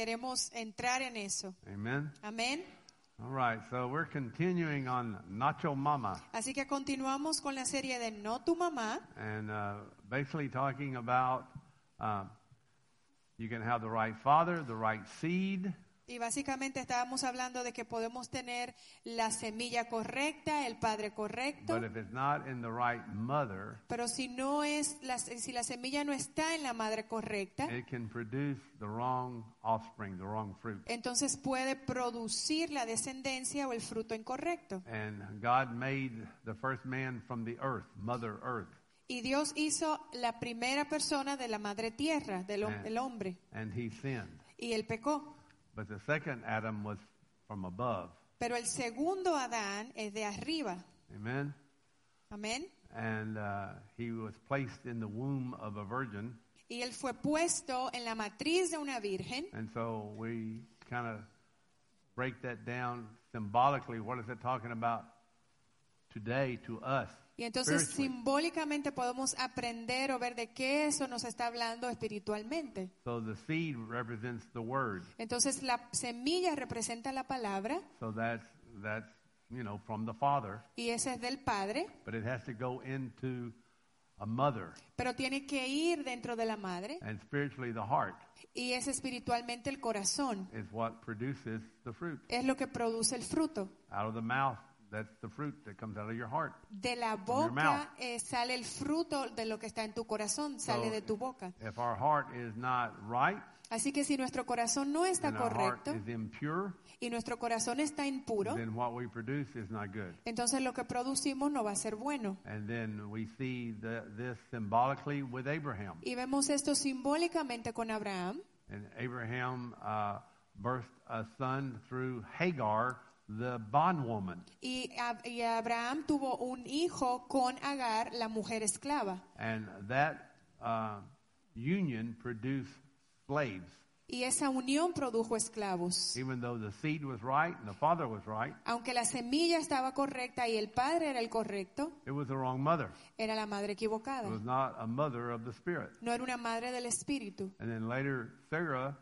queremos entrar en eso. Amen. Amén. All right, so we're continuing on Nacho Mama, Así que continuamos con la serie de No tu mamá, and basically talking about you can have the right father, the right seed, y básicamente estábamos hablando de que podemos tener la semilla correcta, el padre correcto, but if it's not in the right mother, pero si la semilla no está en la madre correcta, it can produce the wrong offspring, the wrong fruit. entonces puede producir la descendencia o el fruto incorrecto. And God made the first man from the earth, Mother Earth, Y Dios hizo la primera persona de la madre tierra, del hombre, and he sinned. y él pecó. But the second Adam was from above. Pero el segundo Adán es de arriba. Amen. Amén. And he was placed in the womb of a virgin. Y él fue puesto en la matriz de una virgen. And so we kind of break that down symbolically. What is it talking about today to us? Y entonces spiritually? simbólicamente podemos aprender o ver de qué eso nos está hablando espiritualmente. So the seed represents the word. Entonces la semilla representa la palabra So that's from the Father. y ese es del Padre, But it has to go into a mother, pero tiene que ir dentro de la madre and spiritually the heart y es espiritualmente el corazón. is what produces the fruit. Es lo que produce el fruto. Out of the mouth, that's the fruit that comes out of your heart. De la your boca mouth. Sale el fruto de lo que está en tu corazón, sale de tu boca. If our heart is not right, Así que si nuestro corazón no está and our heart correcto is impure, y nuestro corazón está impuro, then what we produce is not good. entonces lo que producimos no va a ser bueno. And then we see this symbolically with Abraham. Y vemos esto simbólicamente con Abraham. And Abraham birthed a son through Hagar, the bondwoman. Y Abraham tuvo un hijo con Agar, la mujer esclava. And that union produced slaves. Y esa unión produjo esclavos. Even though the seed was right and the father was right, Aunque la semilla estaba correcta y el padre era el correcto, it was the wrong mother. era la madre equivocada. It was not a mother of the spirit. No era una madre del espíritu. And then later Sarah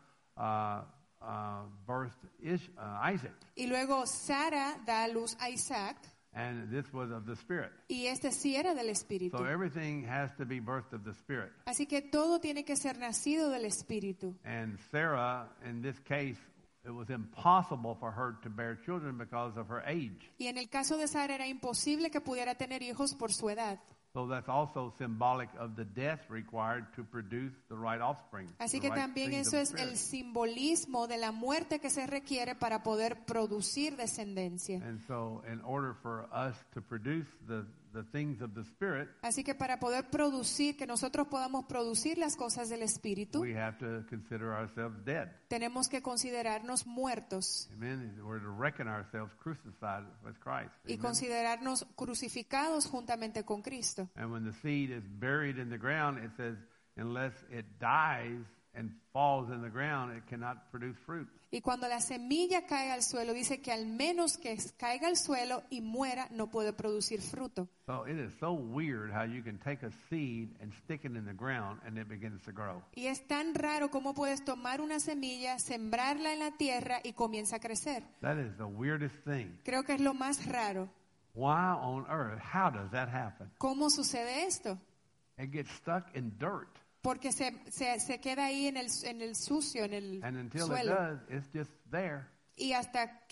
birthed Isaac, Y luego Sara da a luz a Isaac, and this was of the spirit. y este sí era del espíritu. So everything has to be birthed of the spirit. Así que todo tiene que ser nacido del espíritu. And Sarah, in this case, it was impossible for her to bear children because of her age. Y en el caso de Sara era imposible que pudiera tener hijos por su edad. So that's also symbolic of the death required to produce the right offspring. Así the que right también seed of eso the es spirit. el simbolismo de la muerte que se requiere para poder producir descendencia. And so in order for us to produce the things of the spirit, Así que para poder producir, que nosotros podamos producir las cosas del espíritu, we have to consider ourselves dead. tenemos que considerarnos muertos Amen. We're to reckon ourselves crucified with Christ. y Amen. considerarnos crucificados juntamente con Cristo. And when the seed is buried in the ground, it says, unless it dies and falls in the ground, it cannot produce fruit. Y cuando la semilla cae al suelo, dice que al menos que caiga al suelo y muera, no puede producir fruto. So it is so weird how you can take a seed and stick it in the ground and it begins to grow. Y es tan raro cómo puedes tomar una semilla, sembrarla en la tierra y comienza a crecer. That is the weirdest thing. Creo que es lo más raro. Why on earth? How does that happen? ¿Cómo sucede esto? It gets stuck in dirt. Porque se queda ahí en el sucio, en el And until it suelo. does, it's just there. Y hasta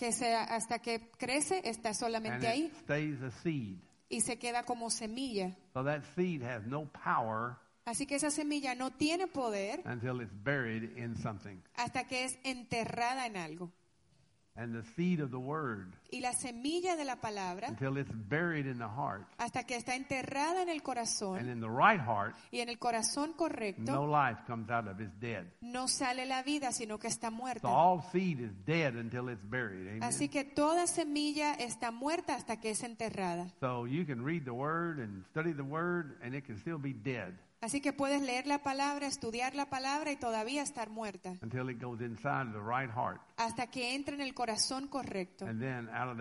que crece, está solamente And ahí. it stays a seed. Y se queda como semilla. So that seed has no power Así que esa semilla no tiene poder until it's buried in something. hasta que es enterrada en algo. And the seed of the word, Y la semilla de la palabra, until it's buried in the heart. hasta que está enterrada en el And corazón in the right heart, y en el corazón no correcto, life comes out of it. It's dead. no sale la vida, sino que está So muerta. all seed is dead until it's buried. Amen. Así que toda semilla está muerta hasta que es enterrada. So you can read the word and study the word, and it can still be dead Así que puedes leer la palabra, estudiar la palabra y todavía estar muerta. until it goes inside of the right heart. Hasta que entre en el corazón correcto. And then out of that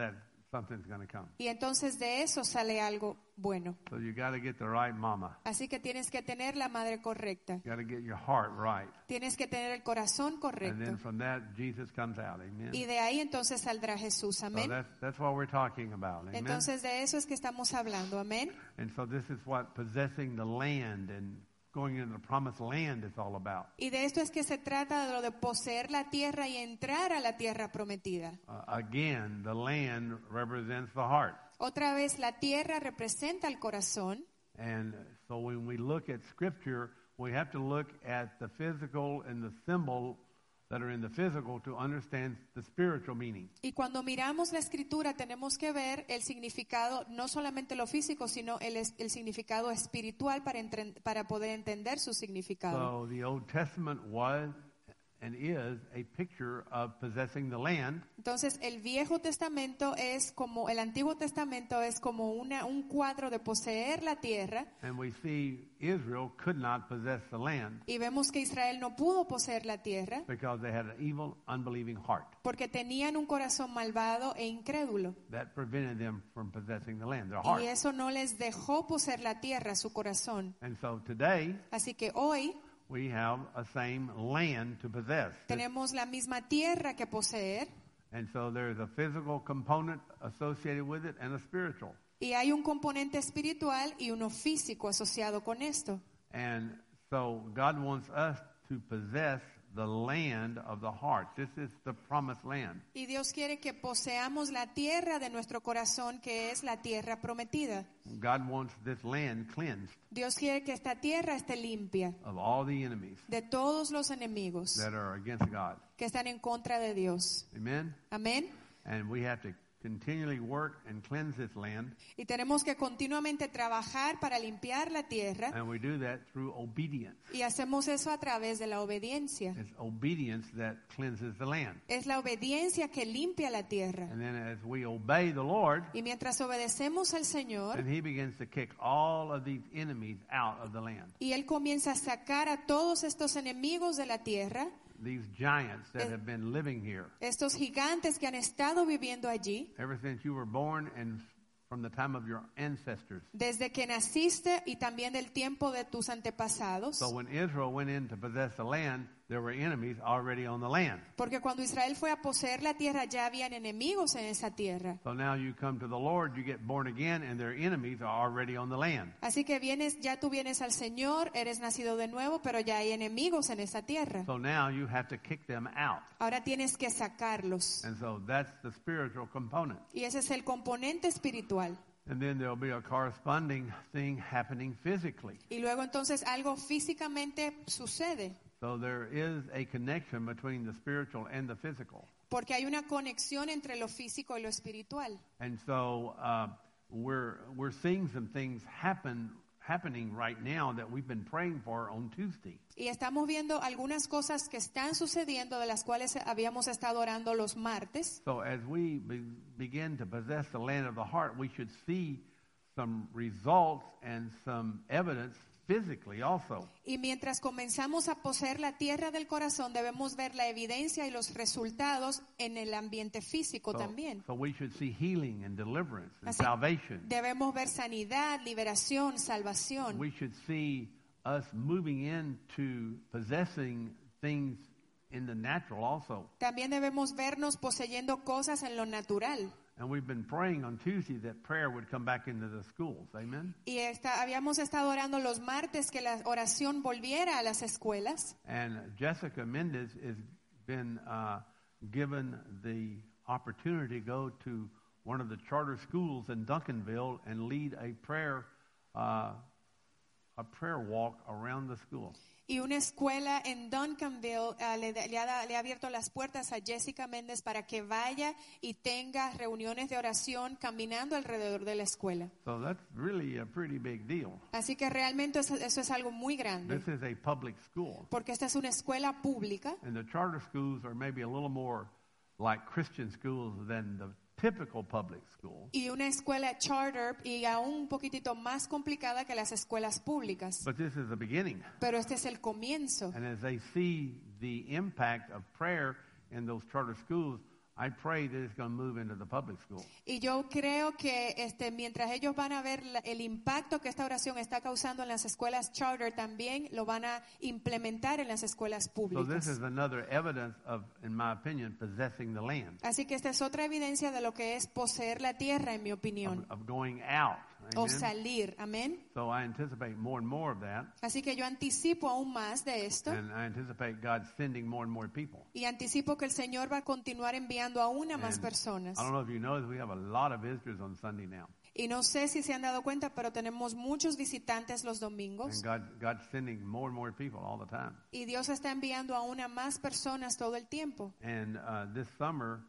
something's going to come. Y entonces de eso sale algo bueno. So you got to get the right mama. Así que tienes que tener la madre correcta. You got to get your heart right. Tienes que tener el corazón And correcto. then from that, Jesus comes out. Amen. Y de ahí entonces saldrá Jesús. So Amén. that's what we're talking about. Amen. Entonces de eso es que estamos hablando. Amén. And so this is what possessing the land and going into the promised land is all about. Y de esto es que se trata de lo de poseer la tierra y entrar a la tierra prometida. Again, the land represents the heart. Otra vez, la tierra representa el corazón. And so when we look at Scripture, we have to look at the physical and the symbol that are in the physical to understand the spiritual meaning. Y cuando miramos la escritura tenemos que ver el significado, no solamente lo físico, sino el significado espiritual para poder entender su significado. So the Old Testament was and is a picture of possessing the land. Entonces el Viejo Testamento es como, el Antiguo Testamento es como un cuadro de poseer la tierra. And we see Israel could not possess the land Y vemos que Israel no pudo poseer la tierra because they had an evil, unbelieving heart porque tenían un corazón malvado e incrédulo. that prevented them from possessing the land, their heart. Y eso no les dejó poseer la tierra, su corazón. And so today Así que hoy we have a same land to possess. tenemos la misma tierra que poseer. And so there's a physical component associated with it and a spiritual. Y hay un componente espiritual y uno físico asociado con esto. And so God wants us to possess the land of the heart. This is the promised land. Y Dios quiere que poseamos la tierra de nuestro corazón, que es la tierra prometida. God wants this land cleansed Dios quiere que esta tierra esté limpia of all the enemies de todos los enemigos that are against God. que están en contra de Dios. Amen? Amén. And we have to continually work and cleanse this land. Y tenemos que continuamente trabajar para limpiar la tierra. And we do that through obedience. Y hacemos eso a través de la obediencia. It's obedience that cleanses the land. Es la obediencia que limpia la tierra. And then as we obey the Lord, Y mientras obedecemos al Señor, then He begins to kick all of these enemies out of the land. y Él comienza a sacar a todos estos enemigos de la tierra, These giants that have been living here estos gigantes que han estado viviendo allí, ever since you were born and from the time of your ancestors. desde que naciste y también del tiempo de tus antepasados. So when Israel went in to possess the land, there were enemies already on the land. Porque cuando Israel fue a poseer la tierra, ya habían enemigos en esa tierra. So now you come to the Lord, you get born again, and their enemies are already on the land. Así que ya tú vienes al Señor, eres nacido de nuevo, pero ya hay enemigos en esa tierra. So now you have to kick them out. Ahora tienes que sacarlos. And so that's the spiritual component. Y ese es el componente espiritual. And then there'll be a corresponding thing happening physically. Y luego entonces algo físicamente sucede. So there is a connection between the spiritual and the physical. Porque hay una conexión entre lo físico y lo espiritual. And so we're seeing some things happening right now that we've been praying for on Tuesday. Y estamos viendo algunas cosas que están sucediendo, de las cuales habíamos estado orando los martes. So as we begin to possess the land of the heart, we should see some results and some evidence physically also. Y mientras comenzamos a poseer la tierra del corazón, debemos ver la evidencia y los resultados en el ambiente físico también. So we should see healing and deliverance and Así, salvation. debemos ver sanidad, liberación, salvación. We should see us moving into possessing things in the natural also. También debemos vernos poseyendo cosas en lo natural. And we've been praying on Tuesday that prayer would come back into the schools. Amen. Y habíamos estado orando los martes que la oración volviera a las escuelas. And Jessica Mendez has been given the opportunity to go to one of the charter schools in Duncanville and lead a prayer walk around the school. Y una escuela en Duncanville le ha abierto las puertas a Jessica Méndez para que vaya y tenga reuniones de oración caminando alrededor de la escuela. So that's really a pretty big deal. Así que realmente eso es algo muy grande. This is a public school. Porque esta es una escuela pública. And the charter schools are maybe a little more like Christian schools than the typical public school. Y una escuela charter y aún un poquitito más complicada que las escuelas públicas. But this is the beginning. Pero este es el comienzo. And as they see the impact of prayer in those charter schools, I pray that it's going to move into the public school. Y yo creo que mientras ellos van a ver el impacto que esta oración está causando en las escuelas charter, también lo van a implementar en las escuelas So públicas. this is another evidence of, in my opinion, possessing the land, Así que esta es otra evidencia de lo que es poseer la tierra, en mi opinión, of going out. o Amen? salir. Amén. So I anticipate more and more of that, Así que yo anticipo aún más de esto and I anticipate God sending more and more people. y anticipo que el Señor va a continuar enviando aún a más And personas. I don't know if you know, we have a lot of visitors on Sunday now, Y no sé si se han dado cuenta, pero tenemos muchos visitantes los domingos. and God's sending more and more people all the time. Y Dios está enviando aún a más personas todo el tiempo. And this summer,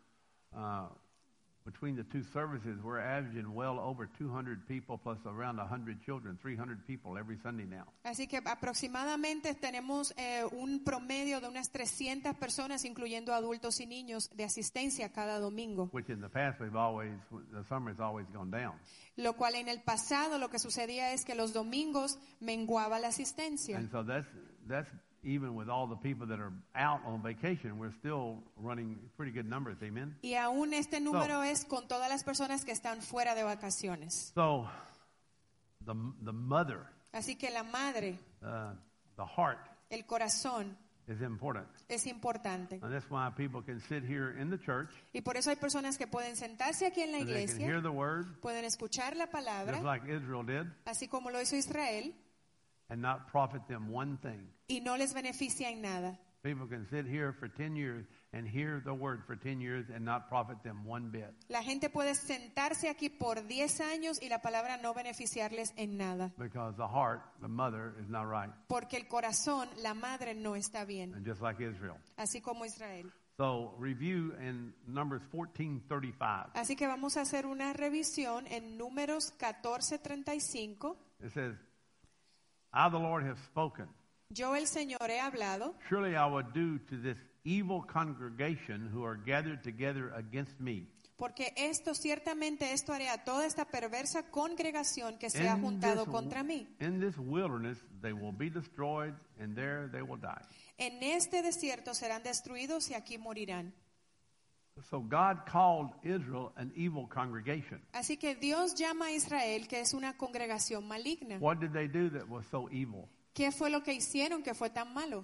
between the two services, we're averaging well over 200 people plus around 100 children, 300 people every Sunday now. Así que aproximadamente tenemos un promedio de unas 300 personas, incluyendo adultos y niños, de asistencia cada domingo. Which in the past the summer has always gone down. Lo cual en el pasado lo que sucedía es que los domingos menguaba la asistencia. And so that's even with all the people that are out on vacation, we're still running pretty good numbers. Amen. Y aún este número es con todas las personas que están fuera de vacaciones. So the mother, Así que la madre, the heart el corazón, is important. es importante. And that's why people can sit here in the church, Y por eso hay personas que pueden sentarse aquí en la and they can hear iglesia, the word, pueden escuchar la just palabra, like Israel did, así como lo hizo Israel, and not profit them one thing. y no les beneficia en nada. People can sit here for 10 years and hear the word for 10 years and not profit them one bit. La gente puede sentarse aquí por 10 años y la palabra no beneficiarles en nada. Because the heart, the mother, is not right. Porque el corazón, la madre, no está bien. And just like Israel. Así como Israel. So review in Numbers 14:35. Así que vamos a hacer una revisión en Números 14:35. It says, I, the Lord, have spoken. Yo, el Señor, he hablado. Surely I will do to this evil congregation who are gathered together against me. Porque ciertamente esto haré a toda esta perversa congregación que se ha juntado contra mí. In this wilderness they will be destroyed, and there they will die. En este desierto serán destruidos y aquí morirán. So God called Israel an evil congregation. Así que Dios llama a Israel que es una congregación maligna. What did they do that was so evil? ¿Qué fue lo que hicieron que fue tan malo?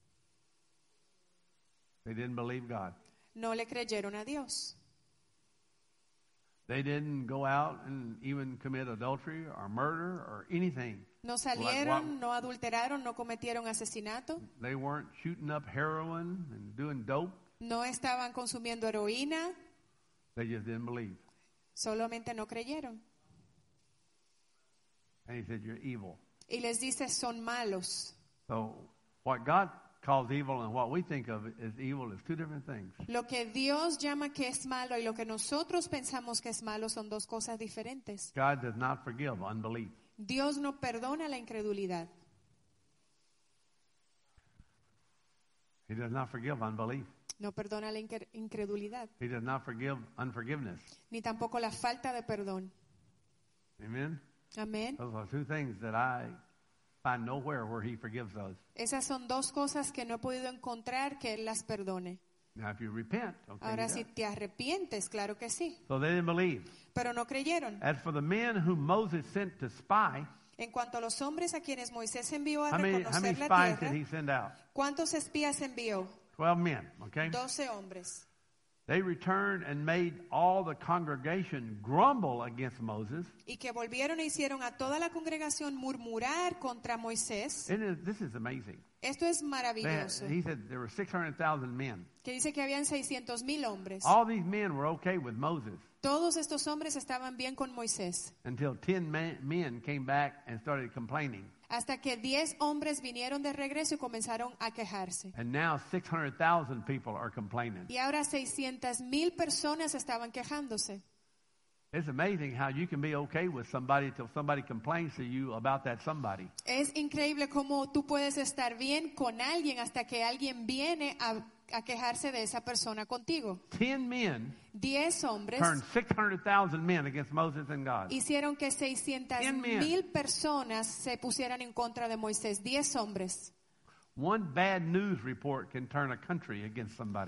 They didn't believe God. No le creyeron a Dios. They didn't go out and even commit adultery or murder or anything. No salieron, no adulteraron, no cometieron asesinato. They weren't shooting up heroin and doing dope. No estaban consumiendo heroína. They just didn't believe. Solamente no creyeron. And he said, you're evil. Y les dice, son malos. So what God calls evil and what we think of as evil is two different things. Lo que Dios llama que es malo y lo que nosotros pensamos que es malo son dos cosas diferentes. God does not forgive unbelief. Dios no perdona la incredulidad. He does not forgive unbelief. No perdona la incredulidad. He does not forgive unforgiveness. Ni tampoco la falta de perdón. Amen? Amén. Those are two things that I find nowhere where he forgives those. Esas son dos cosas que no he podido encontrar que Él las perdone. Now, if you repent, okay, Ahora, you si do. te arrepientes, claro que sí. So they didn't believe. Pero no creyeron. As for the men whom Moses sent to spy, En cuanto a los hombres a quienes Moisés envió a how many reconocer la spies did tierra, he send out? ¿cuántos espías envió? 12 men, okay? 12 hombres. They returned and made all the congregation grumble against Moses. Y que volvieron e hicieron a toda la congregación murmurar contra Moisés. This is amazing. Esto es maravilloso. He said there were 600,000 men. Que dice que habían 600,000 hombres. All these men were okay with Moses Todos estos hombres estaban bien con Moisés. until 10 men came back and started complaining. Hasta que 10 hombres vinieron de regreso y comenzaron a quejarse. And now 600,000 people are complaining. Y ahora 600,000 personas estaban quejándose. It's amazing how you can be okay with somebody till somebody complains to you about that somebody. Es increíble cómo tú puedes estar bien con alguien hasta que alguien viene a quejarse de esa persona contigo. 10 men 10 hombres turned 600,000 men against Moses and God. hicieron que 600,000 personas se pusieran en contra de Moisés. 10 hombres. One bad news report can turn a country against somebody.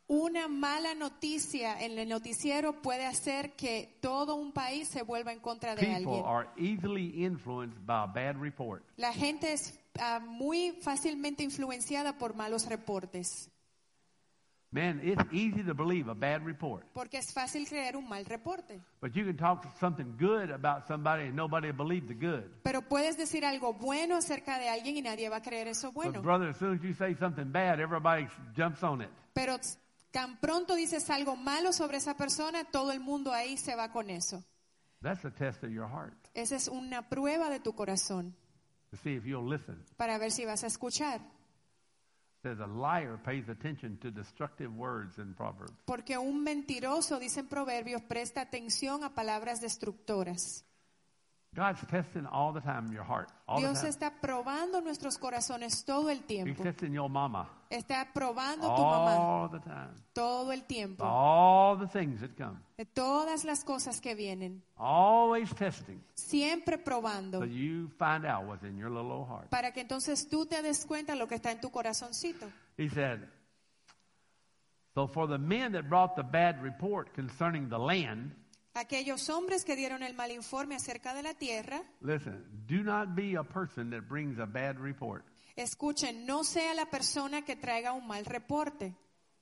Una mala noticia en el noticiero puede hacer que todo un país se vuelva en contra de People alguien. are easily influenced by a bad report. La gente es muy fácilmente influenciada por malos reportes, Man, it's easy to believe a bad report. porque es fácil creer un mal reporte. But you can talk something good about somebody and nobody will believe the good. Pero puedes decir algo bueno acerca de alguien y nadie va a creer eso But bueno. brother, as soon as you say something bad, everybody jumps on it. Pero tan pronto dices algo malo sobre esa persona, todo el mundo ahí se va con eso. That's a test of your heart Esa es una prueba de tu corazón to see if you'll listen. para ver si vas a escuchar. Says a liar pays attention to destructive words in Proverbs. Porque un mentiroso, dicen Proverbios, presta atención a palabras destructoras. God's testing all the time your heart. All the Dios time. está probando nuestros corazones todo el He's tiempo. testing your mama Está probando tu mamá all the time. todo el tiempo. All the things that come. De todas las cosas que vienen. Always testing. Siempre probando. So you find out what's in your little old heart. Para que entonces tú te des cuenta lo que está en tu corazoncito. He said, so for the men that brought the bad report concerning the land, Aquellos hombres que dieron el mal informe acerca de la tierra, listen, do not be a person that brings a bad report. escuchen, no sea la persona que traiga un mal reporte.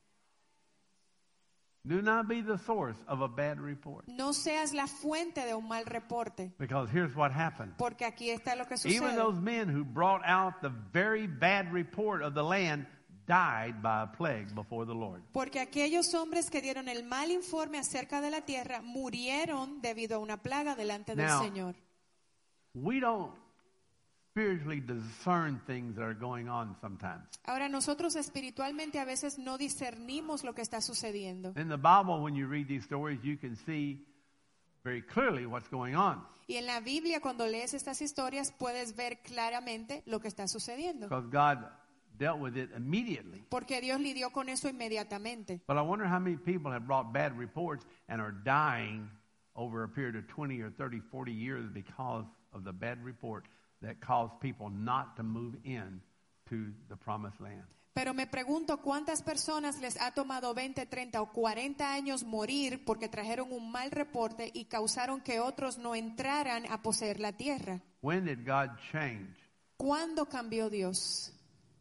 Do not be the source of a bad report. No seas la fuente de un mal reporte. Because here's what happened. Porque aquí está lo que Even sucede. those men who brought out the very bad report of the land died by a plague before the Lord. Porque aquellos hombres que dieron el mal informe acerca de la tierra murieron debido a una plaga delante del Now, Señor. We don't spiritually discern things that are going on sometimes. Ahora nosotros espiritualmente a veces no discernimos lo que está sucediendo. In the Bible, when you read these stories, you can see very clearly what's going on. Y en la Biblia cuando lees estas historias puedes ver claramente lo que está sucediendo. Because God dealt with it immediately. Porque Dios lidió con eso inmediatamente. But I wonder how many people have brought bad reports and are dying over a period of 20 or 30, 40 years because of the bad report that caused people not to move in to the promised land. Pero me pregunto cuántas personas les ha tomado 20, 30 o 40 años morir porque trajeron un mal reporte y causaron que otros no entraran a poseer la tierra. When did God change? ¿Cuándo cambió Dios?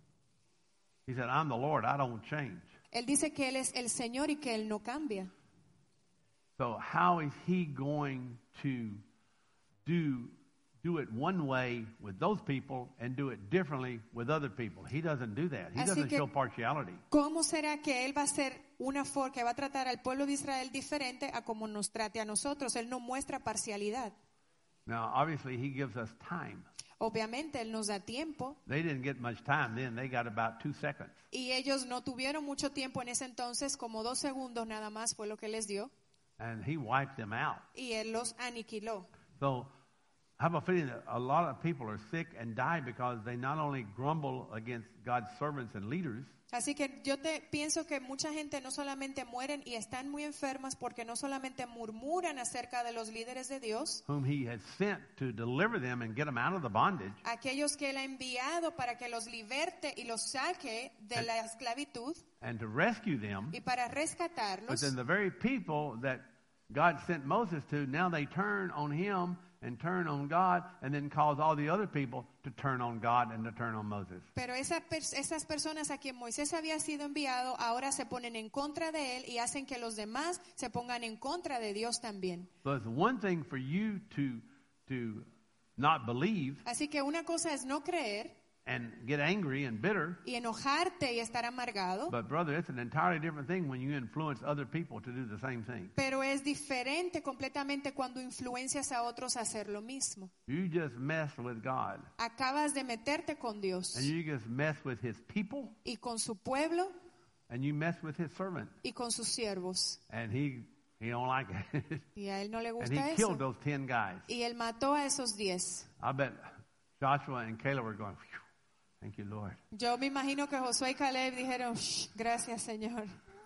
He said, I'm the Lord, I don't change. Él dice que Él es el Señor y que Él no cambia. So how is he going to do it one way with those people and do it differently with other people? He doesn't do that. He Así doesn't que- show partiality. ¿Cómo será que Él va a hacer una forma que va a tratar al pueblo de Israel diferente a como nos trate a nosotros? Él no muestra parcialidad. Now, obviously, he gives us time. Obviamente Él nos da tiempo They didn't get much time then. They got about 2 seconds. y ellos no tuvieron mucho tiempo en ese entonces, como 2 segundos nada más fue lo que les dio And he wiped them out. y Él los aniquiló. So I have a feeling that a lot of people are sick and die because they not only grumble against God's servants and leaders, Así que yo pienso que mucha gente no solamente mueren y están muy enfermas porque no solamente murmuran acerca de los líderes de Dios, whom he has sent to deliver them and get them out of the bondage, aquellos que Él ha enviado para que los liberte y los saque de la esclavitud and to rescue them. y para But rescatarlos. then the very people that God sent Moses to, now they turn on him and turn on God and then cause all the other people to turn on God and to turn on Moses. Pero esas personas a quien Moisés había sido enviado ahora se ponen en contra de él y hacen que los demás se pongan en contra de Dios también. So it's one thing for you to not believe Así que una cosa es no creer and get angry and bitter, y enojarte y estar amargado, but brother, it's an entirely different thing when you influence other people to do the same thing. pero es diferente completamente cuando influencias a otros a hacer lo mismo. You just mess with God Acabas de meterte con Dios and you just mess with his people y con su pueblo and you mess with his servant y con sus siervos. and he don't like it. Y a él no le And he gusta killed eso. those 10 guys. Y él mató a esos 10. I bet Joshua and Caleb were going, "Phew, thank you, Lord." Yo me imagino que Josué y Caleb dijeron, "Shh, gracias Señor."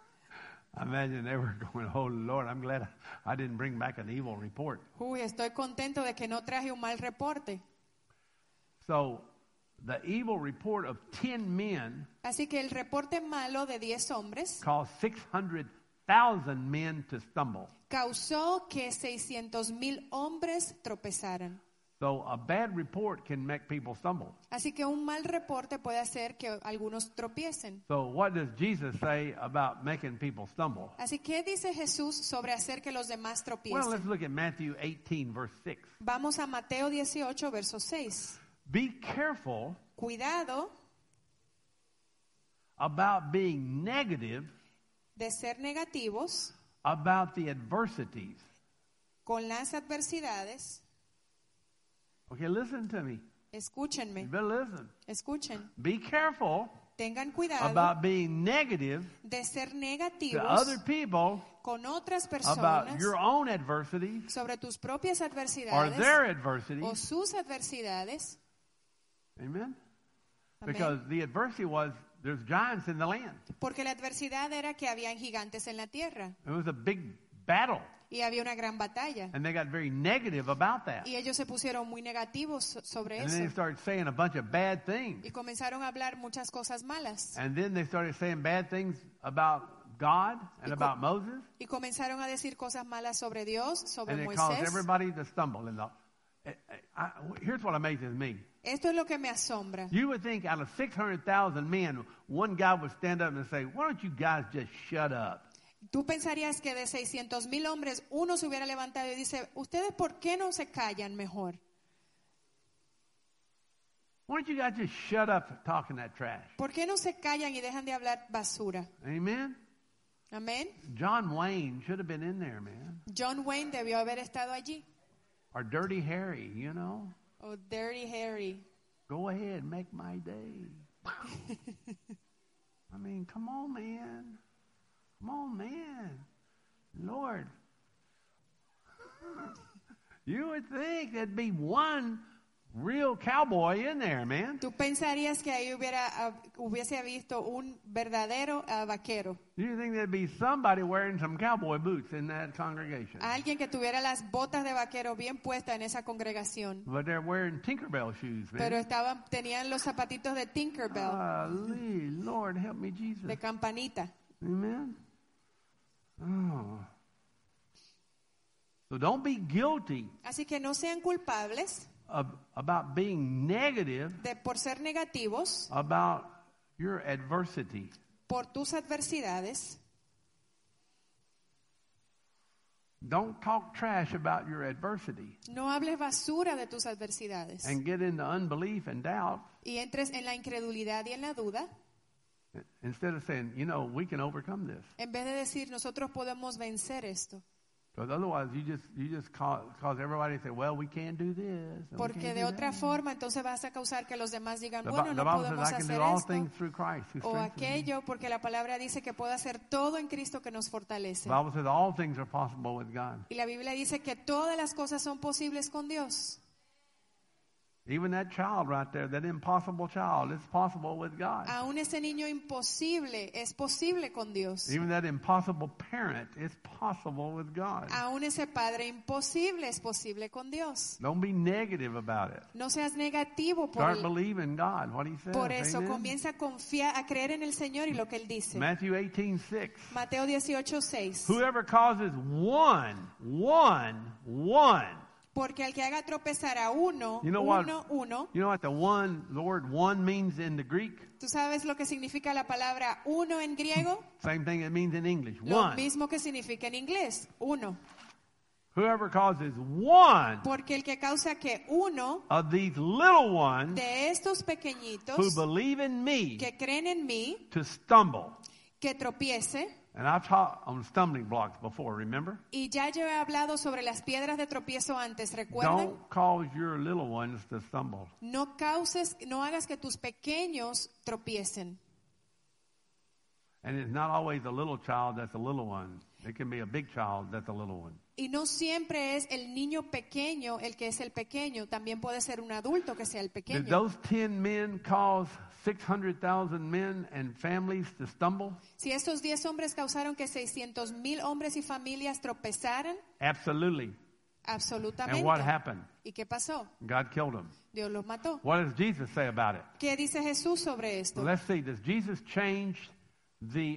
I imagine they were going, "Oh, Lord, I'm glad I didn't bring back an evil report." Uy, estoy contento de que no traje un mal reporte. So the evil report of 10 men Así que el reporte malo de 10 hombres caused 600,000 men to stumble. causó que 600,000 hombres tropezaran. So a bad report can make people stumble. Así que un mal reporte puede hacer que algunos tropiecen. So what does Jesus say about making people stumble? Así que, ¿qué dice Jesús sobre hacer que los demás Well, let's tropiecen? look at Matthew 18, verse 6. Vamos a Mateo 18, verso 6. Be careful Cuidado about being negative de ser negativos about the adversities. con las adversidades. Okay, listen to me. You Escúchenme, better listen. escuchen. Be careful Tengan cuidado about being negative de ser to negativos other people con otras about personas your own adversities sobre tus propias or adversidades their o adversities. sus adversidades. Amen? Amén. Because the adversity was there's giants in the land. Porque la adversidad era que habían gigantes en la tierra It was a big battle, y había una gran batalla. and they got very negative about that. Y ellos se pusieron muy negativos sobre And then they eso started saying a bunch of bad things. y comenzaron a hablar muchas cosas malas. And then they started saying bad things about God and Y about Moses. Y comenzaron a decir cosas malas sobre Dios, sobre And it caused Moisés. everybody to stumble. Here's what amazes me. Esto es lo que me asombra. You would think out of 600,000 men, one guy would stand up and say, why don't you guys just shut up? Tú pensarías que de 600,000 hombres uno se hubiera levantado y dice, ¿ustedes por qué no se callan mejor? Why don't you guys just shut up talking that trash? ¿Por qué no se callan y dejan de hablar basura? Amen? Amén. John Wayne should have been in there, man. John Wayne debió haber estado allí. Or Dirty Harry, you know. O Dirty Harry. Go ahead, make my day. I mean, come on, man. Come on, man. Lord. You would think there'd be one real cowboy in there, man. Tú pensarías que ahí hubiese visto un verdadero vaquero. You think there'd be somebody wearing some cowboy boots in that congregation. Alguien que tuviera las botas de vaquero bien puestas en esa congregación. But they're wearing Tinkerbell shoes, Pero man. tenían los zapatitos de Tinkerbell, Golly, Lord, help me, Jesus. de campanita. Amen. Oh. So don't be guilty Así que no sean culpables about being negative por ser negativos about your adversity. por tus adversidades. Don't talk trash about your adversity No hables basura de tus adversidades and get into unbelief and doubt y entres en la incredulidad y en la duda, instead of saying, you know, we can overcome this. en vez de decir nosotros podemos vencer esto. Because otherwise you just cause everybody to say, well, we can't do this. and we Porque can't de do otra that." forma entonces vas a causar que los demás digan, The bueno, no Bible says, podemos I can hacer do all esto things through Christ who o strengthens me. aquello, porque la palabra dice que puedo hacer todo en Cristo que nos fortalece. The Bible says all things are possible with God. Y la Biblia dice que todas las cosas son posibles con Dios. Even that child right there, that impossible child, it's possible with God. Aún ese niño imposible es posible con Dios. Even that impossible parent, it's possible with God. Aún ese padre imposible es posible con Dios. Don't be negative about it. No seas negativo Start believing God, what He says. por eso. Amen? Comienza a confiar, a creer en el Señor y lo que Él dice. Matthew 18:6. Mateo 18:6. Whoever causes one. Porque al que haga tropezar a uno, You know uno, You know what the word one means in the Greek? ¿tú sabes lo que significa la palabra uno en griego? Same thing it means in English. Lo One. mismo que significa en inglés, uno. Whoever causes one Porque el que causa que uno of these little ones de estos who pequeñitos believe in me que creen en mí, to stumble. que tropiece. And I've taught on stumbling blocks before, remember? Y ya yo he hablado sobre las piedras de tropiezo antes, ¿recuerdan? Don't cause your little ones to stumble. No hagas que tus pequeños tropiecen. And it's not always a little child that's a little one. It can be a big child that's a little one. Y no siempre es el niño pequeño el que es el pequeño, también puede ser un adulto que sea el Did pequeño. those 10 men cause 600,000 men and families to stumble? Si estos 10 hombres causaron que 600,000 hombres y familias tropezaran, Absolutely. Absolutamente. And what happened? ¿Y qué pasó? God killed him. Dios los mató. What does Jesus say about it? ¿Qué dice Jesús sobre esto? Let's see. Does Jesus change the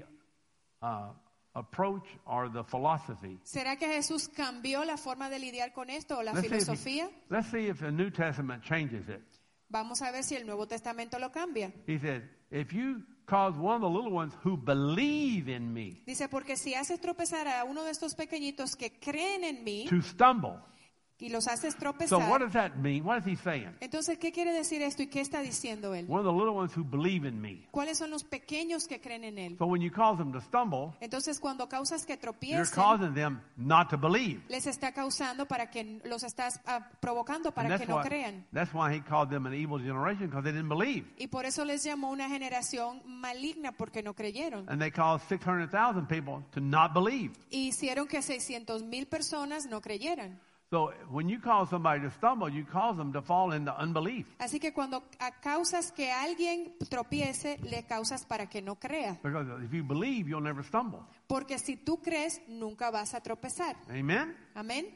approach or the philosophy? ¿Será que Jesús cambió la forma de lidiar con esto o la Let's filosofía? see if the New Testament changes it. Vamos a ver si el Nuevo Testamento lo cambia. He said, if you cause one of the little ones who believe in me Dice, porque si haces tropezar a uno de estos pequeñitos que creen en mí to stumble. y los haces So tropezar, what does that mean? What is he saying? entonces, ¿qué quiere decir esto y qué está diciendo él? One of the little ones who believe in me. ¿Cuáles son los pequeños que creen en él? So when you cause them to stumble, Entonces, cuando causas que you're tropiecen, causing them not to believe. les está causando para que los estás provocando para And que no crean. that's why he called them an evil generation, because they didn't believe. Y por eso les llamó una generación maligna porque no creyeron. And they caused 600,000 people to not believe. Y hicieron que 600,000 personas no creyeran. So when you cause somebody to stumble, you cause them to fall into unbelief. Así que cuando causas que alguien tropiece, le causas para que no crea. Because if you believe, you'll never stumble. Porque si tú crees, nunca vas a tropezar. Amen? Amén.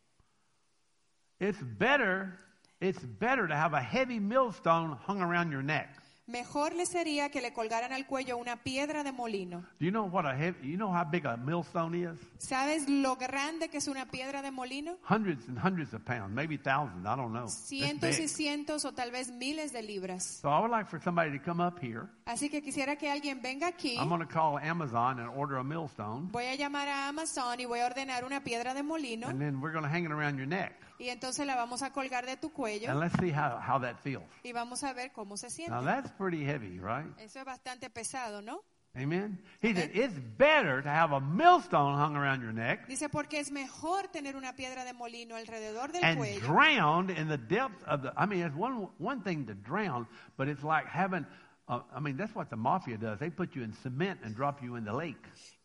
It's better to have a heavy millstone hung around your neck. Mejor le sería que le colgaran al cuello una piedra de molino. Do you know you know how big a millstone is? ¿Sabes lo grande que es una piedra de molino? Hundreds and hundreds of pounds, maybe thousands, I don't know. It's Cientos y big. cientos o tal vez miles de libras. So I would like for somebody to come up here. Así que quisiera que alguien venga aquí. I'm going to call Amazon and order a millstone. Voy a llamar a Amazon y voy a ordenar una piedra de molino. And then we're going to hang it around your neck. Y entonces la vamos a colgar de tu cuello. And let's see how that feels. Y vamos a ver cómo se siente. Now that's pretty heavy, right? Eso es bastante pesado, ¿no? Amen? He said, it's better to have a millstone hung around your neck Dice, porque es mejor tener una piedra de molino alrededor del and cuello. drowned in the depths of the... I mean, it's one thing to drown, but it's like having... I mean, that's what the mafia does. They put you in cement and drop you in the lake.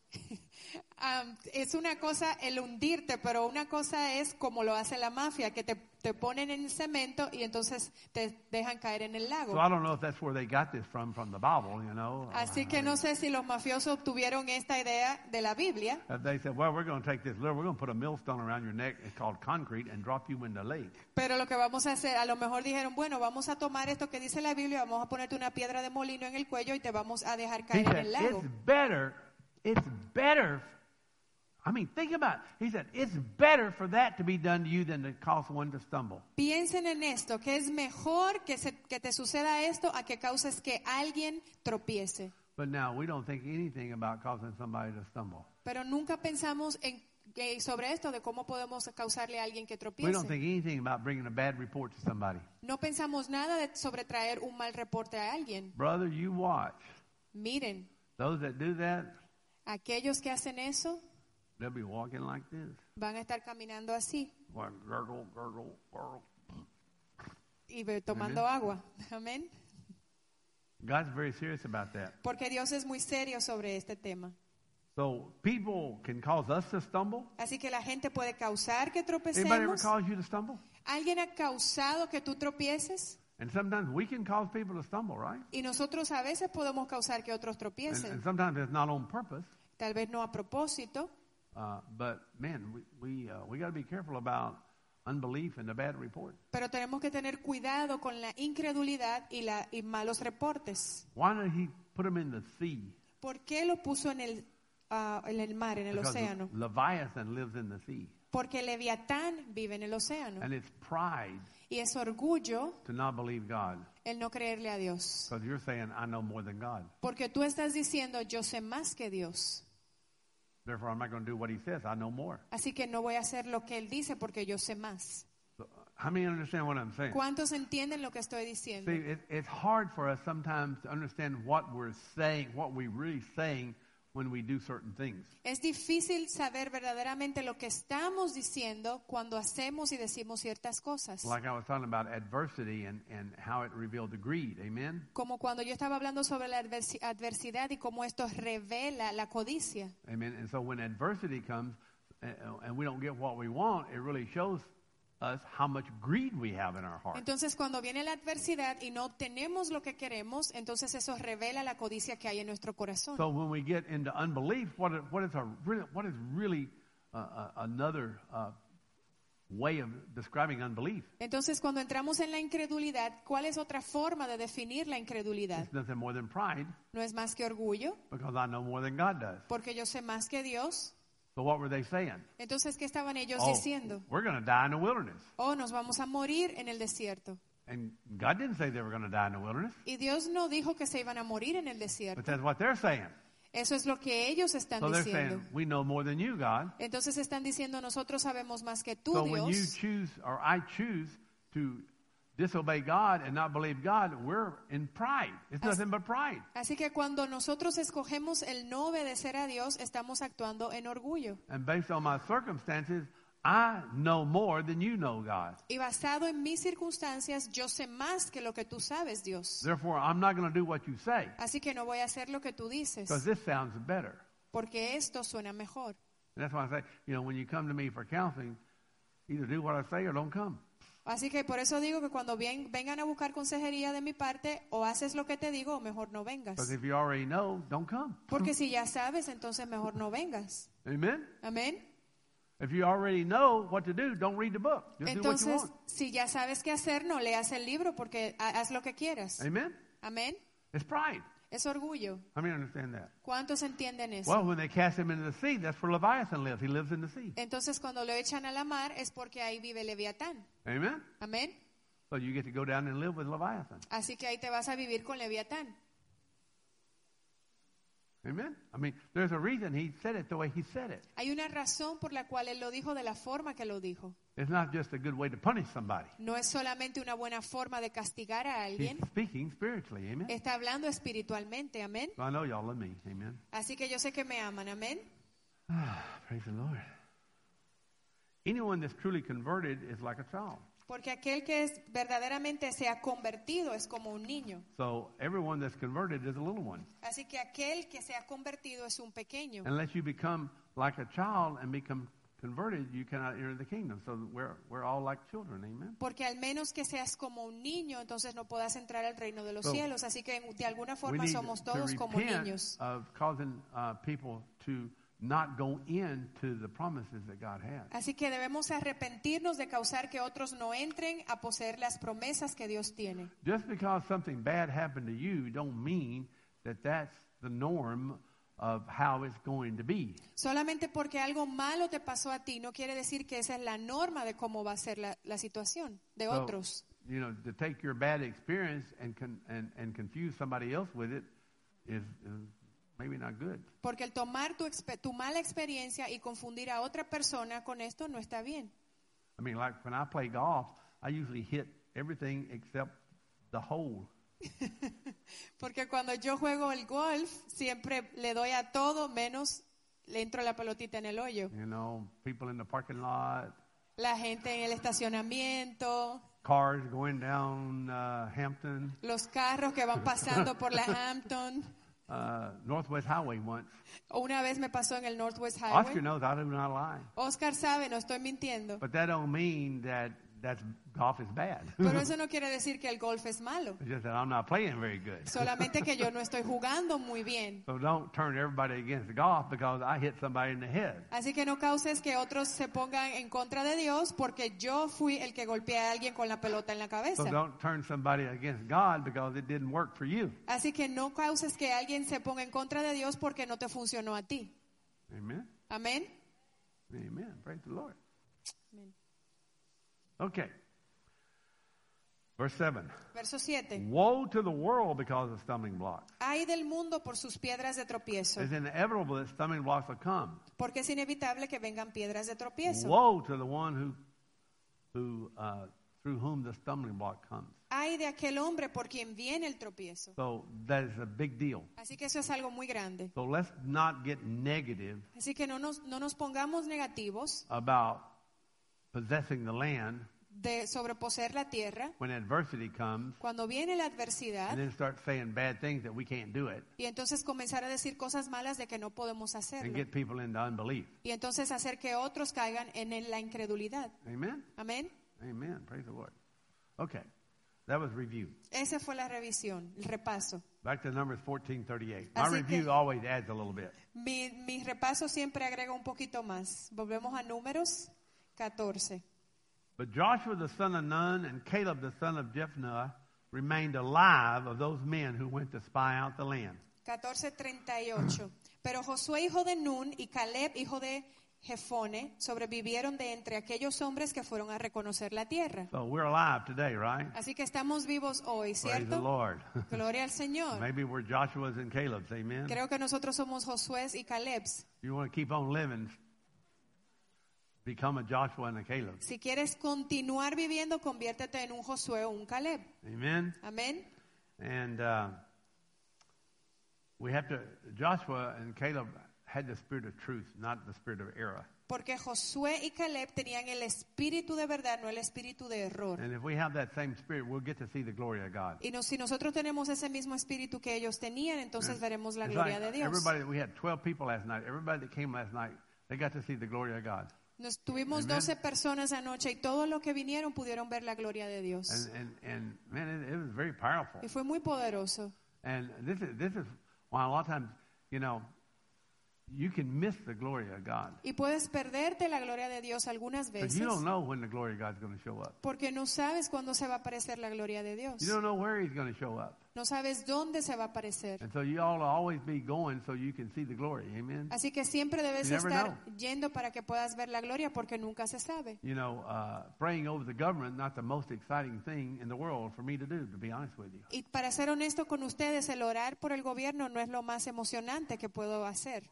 Es una cosa el hundirte, pero una cosa es como lo hace la mafia, que te ponen en cemento y entonces te dejan caer en el lago. So I don't know if that's where they got this from the Bible, you know. Así que no sé si los mafiosos obtuvieron esta idea de la Biblia. They said, well, we're going to take this, we're going to put a millstone around your neck, it's called concrete, and drop you in the lake. Pero lo que vamos a hacer, a lo mejor dijeron, bueno, vamos a tomar esto que dice la Biblia, vamos a ponerte una piedra de molino en el cuello y te vamos a dejar He caer en said, el lago. it's better. I mean, think about it. He said, it's better for that to be done to you than to cause one to stumble. Piensen en esto, que es mejor que te suceda esto a que causes que alguien tropiece. But now we don't think anything about causing somebody to stumble. Pero nunca pensamos sobre esto, de cómo podemos causarle a alguien que We tropiece. don't think anything about bringing a bad report to somebody. No pensamos nada sobre traer un mal reporte a alguien. Brother, you watch. Miren, Those that do that, aquellos que hacen eso they'll be walking like this. van a estar caminando así Like, gurgle, gurgle, gurgle. y tomando agua. Amén. God's very serious about that. Porque Dios es muy serio sobre este tema. So people can cause us to stumble. Así que la gente puede causar que Anybody ever tropecemos. cause you to stumble? ¿Alguien ha causado que tú tropieces? And sometimes we can cause people to stumble, right? Y nosotros a veces podemos causar que otros And tropiecen. sometimes it's not on purpose. Tal vez no a propósito. But man, we got to be careful about unbelief and the bad report. Pero tenemos que tener cuidado con la incredulidad y malos reportes. Why did he put them in the sea? ¿Por qué lo puso en el mar, en el Because océano? Leviathan lives in the sea. Porque Leviatán vive en el océano. And it's pride Y es orgullo to not believe God. el no creerle a Dios. Because you're saying, I know more than God. Porque tú estás diciendo, yo sé más que Dios. Therefore, I'm not going to do what he says. I know more. Así que no voy a hacer lo que Él dice porque yo sé más. So, how many understand what I'm saying? ¿Cuántos entienden lo que estoy diciendo? See, it's hard for us sometimes to understand what we're saying, what we're really saying when we do certain things. Es difícil saber verdaderamente lo que estamos diciendo cuando hacemos y decimos ciertas cosas. Like I was talking about adversity and how it revealed the greed. Amen? Como cuando yo estaba hablando sobre la adversidad y cómo esto revela la codicia. Amen. And so when adversity comes and we don't get what we want, it really shows us how much greed we have in our heart. Entonces cuando viene la adversidad y no obtenemos lo que queremos, entonces eso revela la codicia que hay en nuestro corazón. So when we get into unbelief, what is really another way of describing unbelief. Entonces, cuando entramos en la incredulidad, ¿cuál es otra forma de definir la incredulidad? It's nothing more than pride, No es más que orgullo, because I know more than God does. porque yo sé más que Dios. So what were they saying? Entonces, ¿qué estaban ellos Oh, diciendo? we're going to die in the wilderness. Oh, nos vamos a morir en el desierto. And God didn't say they were going to die in the wilderness, Y Dios no dijo que se iban a morir en el but desierto. that's what they're saying. Eso es lo que ellos están So they're diciendo. saying, we know more than you, God. Entonces están diciendo, nosotros sabemos más que tú, So when you Dios. choose, or I choose to disobey God and not believe God, we're in pride. It's nothing but pride. Así que cuando nosotros escogemos el no obedecer a Dios, estamos actuando en orgullo. And based on my circumstances, I know more than you know, God. Y basado en mis circunstancias, yo sé más que lo que tú sabes, Dios. Therefore, I'm not going to do what you say, Así que no voy a hacer lo que tú dices, because this sounds better. porque esto suena mejor. And that's why I say, when you come to me for counseling, either do what I say or don't come. Así que por eso digo que cuando vengan a buscar consejería de mi parte, o haces lo que te digo o mejor no vengas. Because if you already know, don't come. Porque si ya sabes, entonces mejor no vengas. Amen? Amén. If you already know what to do, don't read the book. Just do what you Entonces, want. si ya sabes qué hacer, no leas el libro porque haz lo que quieras. Amen? Amén. It's pride. Es orgullo. How many understand that? ¿Cuántos entienden eso? Well, when they cast him into the sea, that's where Leviathan lives. He lives in the sea. Entonces, cuando lo echan a la mar es porque ahí vive Leviatán. Amen? Amén. So you get to go down and live with Leviathan. Así que ahí te vas a vivir con Leviatán. Amen? I mean, there's a reason he said it the way he said it. Hay una razón por la cual él lo dijo de la forma que lo dijo. It's not just a good way to punish somebody. No es solamente una buena forma de castigar a He's alguien. speaking spiritually. Amen? Está hablando espiritualmente. Amén. So I know y'all love me. Amen? Así que yo sé que me aman. Amén. Praise the Lord. Anyone that's truly converted is like a child. Porque aquel que es verdaderamente se ha convertido es como un niño. So everyone that's converted is a little one. Así que aquel que se ha convertido es un pequeño. Unless you become like a child and become converted, you cannot enter the kingdom. So we're all like children. Amen? Porque al menos que seas como un niño, entonces no puedas entrar al reino de los So, cielos. Así que de alguna We forma need somos to todos como repent niños. of causing people to not go into the promises that God has. Así que debemos arrepentirnos de causar que otros no entren a poseer las promesas que Dios tiene. Just because something bad happened to you don't mean that that's the norm of how it's going to be. Solamente porque algo malo te pasó a ti no quiere decir que esa es la norma de cómo va a ser la situación de So, otros. To take your bad experience and confuse somebody else with it is maybe not good. Porque el tomar tu mala experiencia y confundir a otra persona con esto no está bien. I mean, like when I play golf, I usually hit everything except the hole. Porque cuando yo juego el golf, siempre le doy a todo menos le entro la pelotita en el hoyo. People in the parking lot, La gente en el estacionamiento, cars going down Hampton, los carros que van pasando por la Hampton. Northwest Highway once. Una vez me pasó en el Northwest Oscar Highway. knows I do not lie. Oscar sabe, no estoy mintiendo. But that don't mean that golf is bad. Pero eso no quiere decir que el golf es malo. It's just that I'm not playing very good. Solamente que yo no estoy jugando muy bien. So don't turn everybody against golf because I hit somebody in the head. Así que no causes que otros se pongan en contra de Dios porque yo fui el que golpeé a alguien con la pelota en la So cabeza. don't turn somebody against God because it didn't work for you. Así que no causes que alguien se ponga en contra de Dios porque no te funcionó a ti. Amen? Amén. Amen. Praise the Lord. Amén. Okay. Verse 7. Verso 7. Woe to the world because of stumbling blocks. Ay del mundo por sus piedras de tropiezo, It's inevitable that stumbling blocks will come. porque es inevitable que vengan piedras de tropiezo. Woe to the one who through whom the stumbling block comes. Ay de aquel hombre por quien viene el tropiezo. So that is a big deal. Así que eso es algo muy grande. So let's not get negative Así que no nos pongamos negativos about possessing the land de sobreposeer la tierra when adversity comes cuando viene la adversidad and then start saying bad things that we can't do it y entonces comenzar a decir cosas malas de que no podemos and hacerlo. get people into unbelief. Y entonces hacer que otros caigan en la incredulidad. Amen? Amén. Amen. Praise the Lord. Okay. That was review. Esa fue la revisión, el repaso. Back to Numbers 14:38. My Así review que- always adds a little bit. Mi repaso siempre agrega un poquito más. Volvemos a Números 14. But Joshua the son of Nun and Caleb the son of Jephunneh remained alive of those men who went to spy out the land. 14:38. Pero Josué hijo de Nun y Caleb hijo de Jefone sobrevivieron de entre aquellos hombres que fueron a reconocer la tierra. So we're alive today, right? Así que estamos vivos hoy, Praise the ¿cierto? Lord. Gloria al Señor. Maybe we're Joshua's and Caleb's, amen? Creo que nosotros somos Josué y Calebs. You want to keep on living, become a Joshua and a Caleb. Si quieres continuar viviendo, conviértete en un Josué o un Caleb. Amen? Amén. And we have to, Joshua and Caleb had the spirit of truth, not the spirit of error. Porque Josué y Caleb tenían el espíritu de verdad, no el espíritu de error. And if we have that same spirit, we'll get to see the glory of God. Y si nosotros tenemos ese mismo espíritu que ellos tenían, entonces veremos la It's gloria like de Dios. everybody, we had 12 people last night. Everybody that came last night, they got to see the glory of God. Nos tuvimos Amen. 12 personas anoche y todos los que vinieron pudieron ver la gloria de Dios. And man, it was very powerful. Y fue muy poderoso. And this is why a lot of times, you know, you can miss the glory of God. Y puedes perderte la gloria de Dios algunas But veces you don't know when the glory of God's going to show up. porque no sabes cuándo se va a aparecer la gloria de Dios. You don't know where He's going to show up. No sabes dónde se va a aparecer. And so you ought to always be going so you can see the glory. Amen? Así que siempre debes You never estar yendo para que puedas ver la gloria porque nunca se sabe. You know, praying over the government, not the most exciting thing in the world for me to do, to be honest with you. Y para ser honesto con ustedes, el orar por el gobierno no es lo más emocionante que puedo hacer.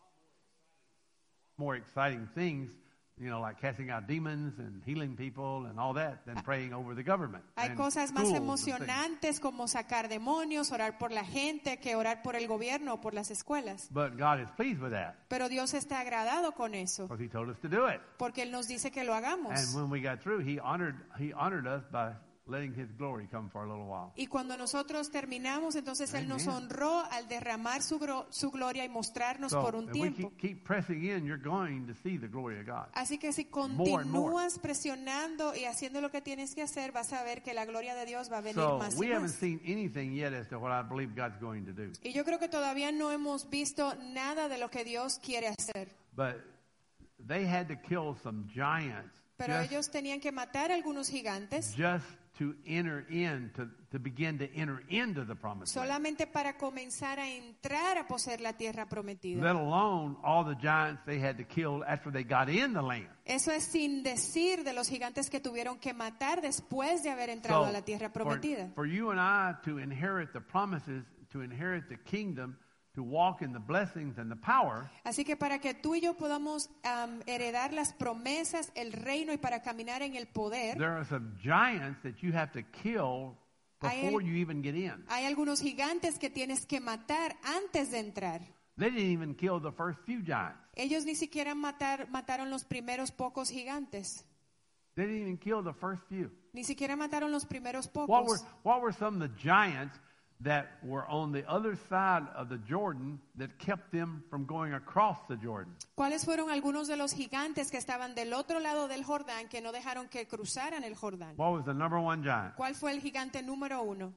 More exciting things, you know, like casting out demons and healing people and all that than praying over the government. Hay and cosas más schools and things. emocionantes como sacar demonios, orar por la gente, que orar por el gobierno o por las escuelas. But God is pleased with that Pero Dios está agradado con eso, because He told us to do it. porque Él nos dice que lo hagamos. And when we got through, He honored us by letting His glory come for a little while. Y cuando nosotros terminamos, entonces Él nos Amen. honró al derramar su gloria y mostrarnos So por un if we tiempo. keep pressing in, you're going to see the glory of God. Así que si More and more. continúas presionando y haciendo lo que tienes que hacer, vas a ver que la gloria de Dios va a venir So más we y haven't más. seen anything yet as to what I believe God's going to do. Y yo creo que todavía no hemos visto nada de lo que Dios quiere hacer. But they had to kill some giants Pero just, ellos tenían que matar a algunos gigantes just to enter in, to begin to enter into the promised land. solamente para comenzar a entrar a poseer la tierra prometida. Let alone all the giants they had to kill after they got in the land. Eso es sin decir de los gigantes que tuvieron que matar después de haber entrado a la tierra prometida. For you and I to inherit the promises, to inherit the kingdom, to walk in the blessings and the power, Así que para que tú y yo podamos heredar las promesas, el reino y para caminar en el poder, there are some giants that you have to kill before you even get in. hay algunos gigantes que tienes que matar antes de entrar. They didn't even kill the first few giants. Ellos ni siquiera mataron los primeros pocos gigantes. They didn't even kill the first few. Ni siquiera mataron los primeros What pocos. were some of the giants that were on the other side of the Jordan that kept them from going across the Jordan? ¿Cuáles fueron algunos de los gigantes que estaban del otro lado del Jordán que no dejaron que cruzaran el Jordán? What was the number one giant? ¿Cuál fue el gigante número 1?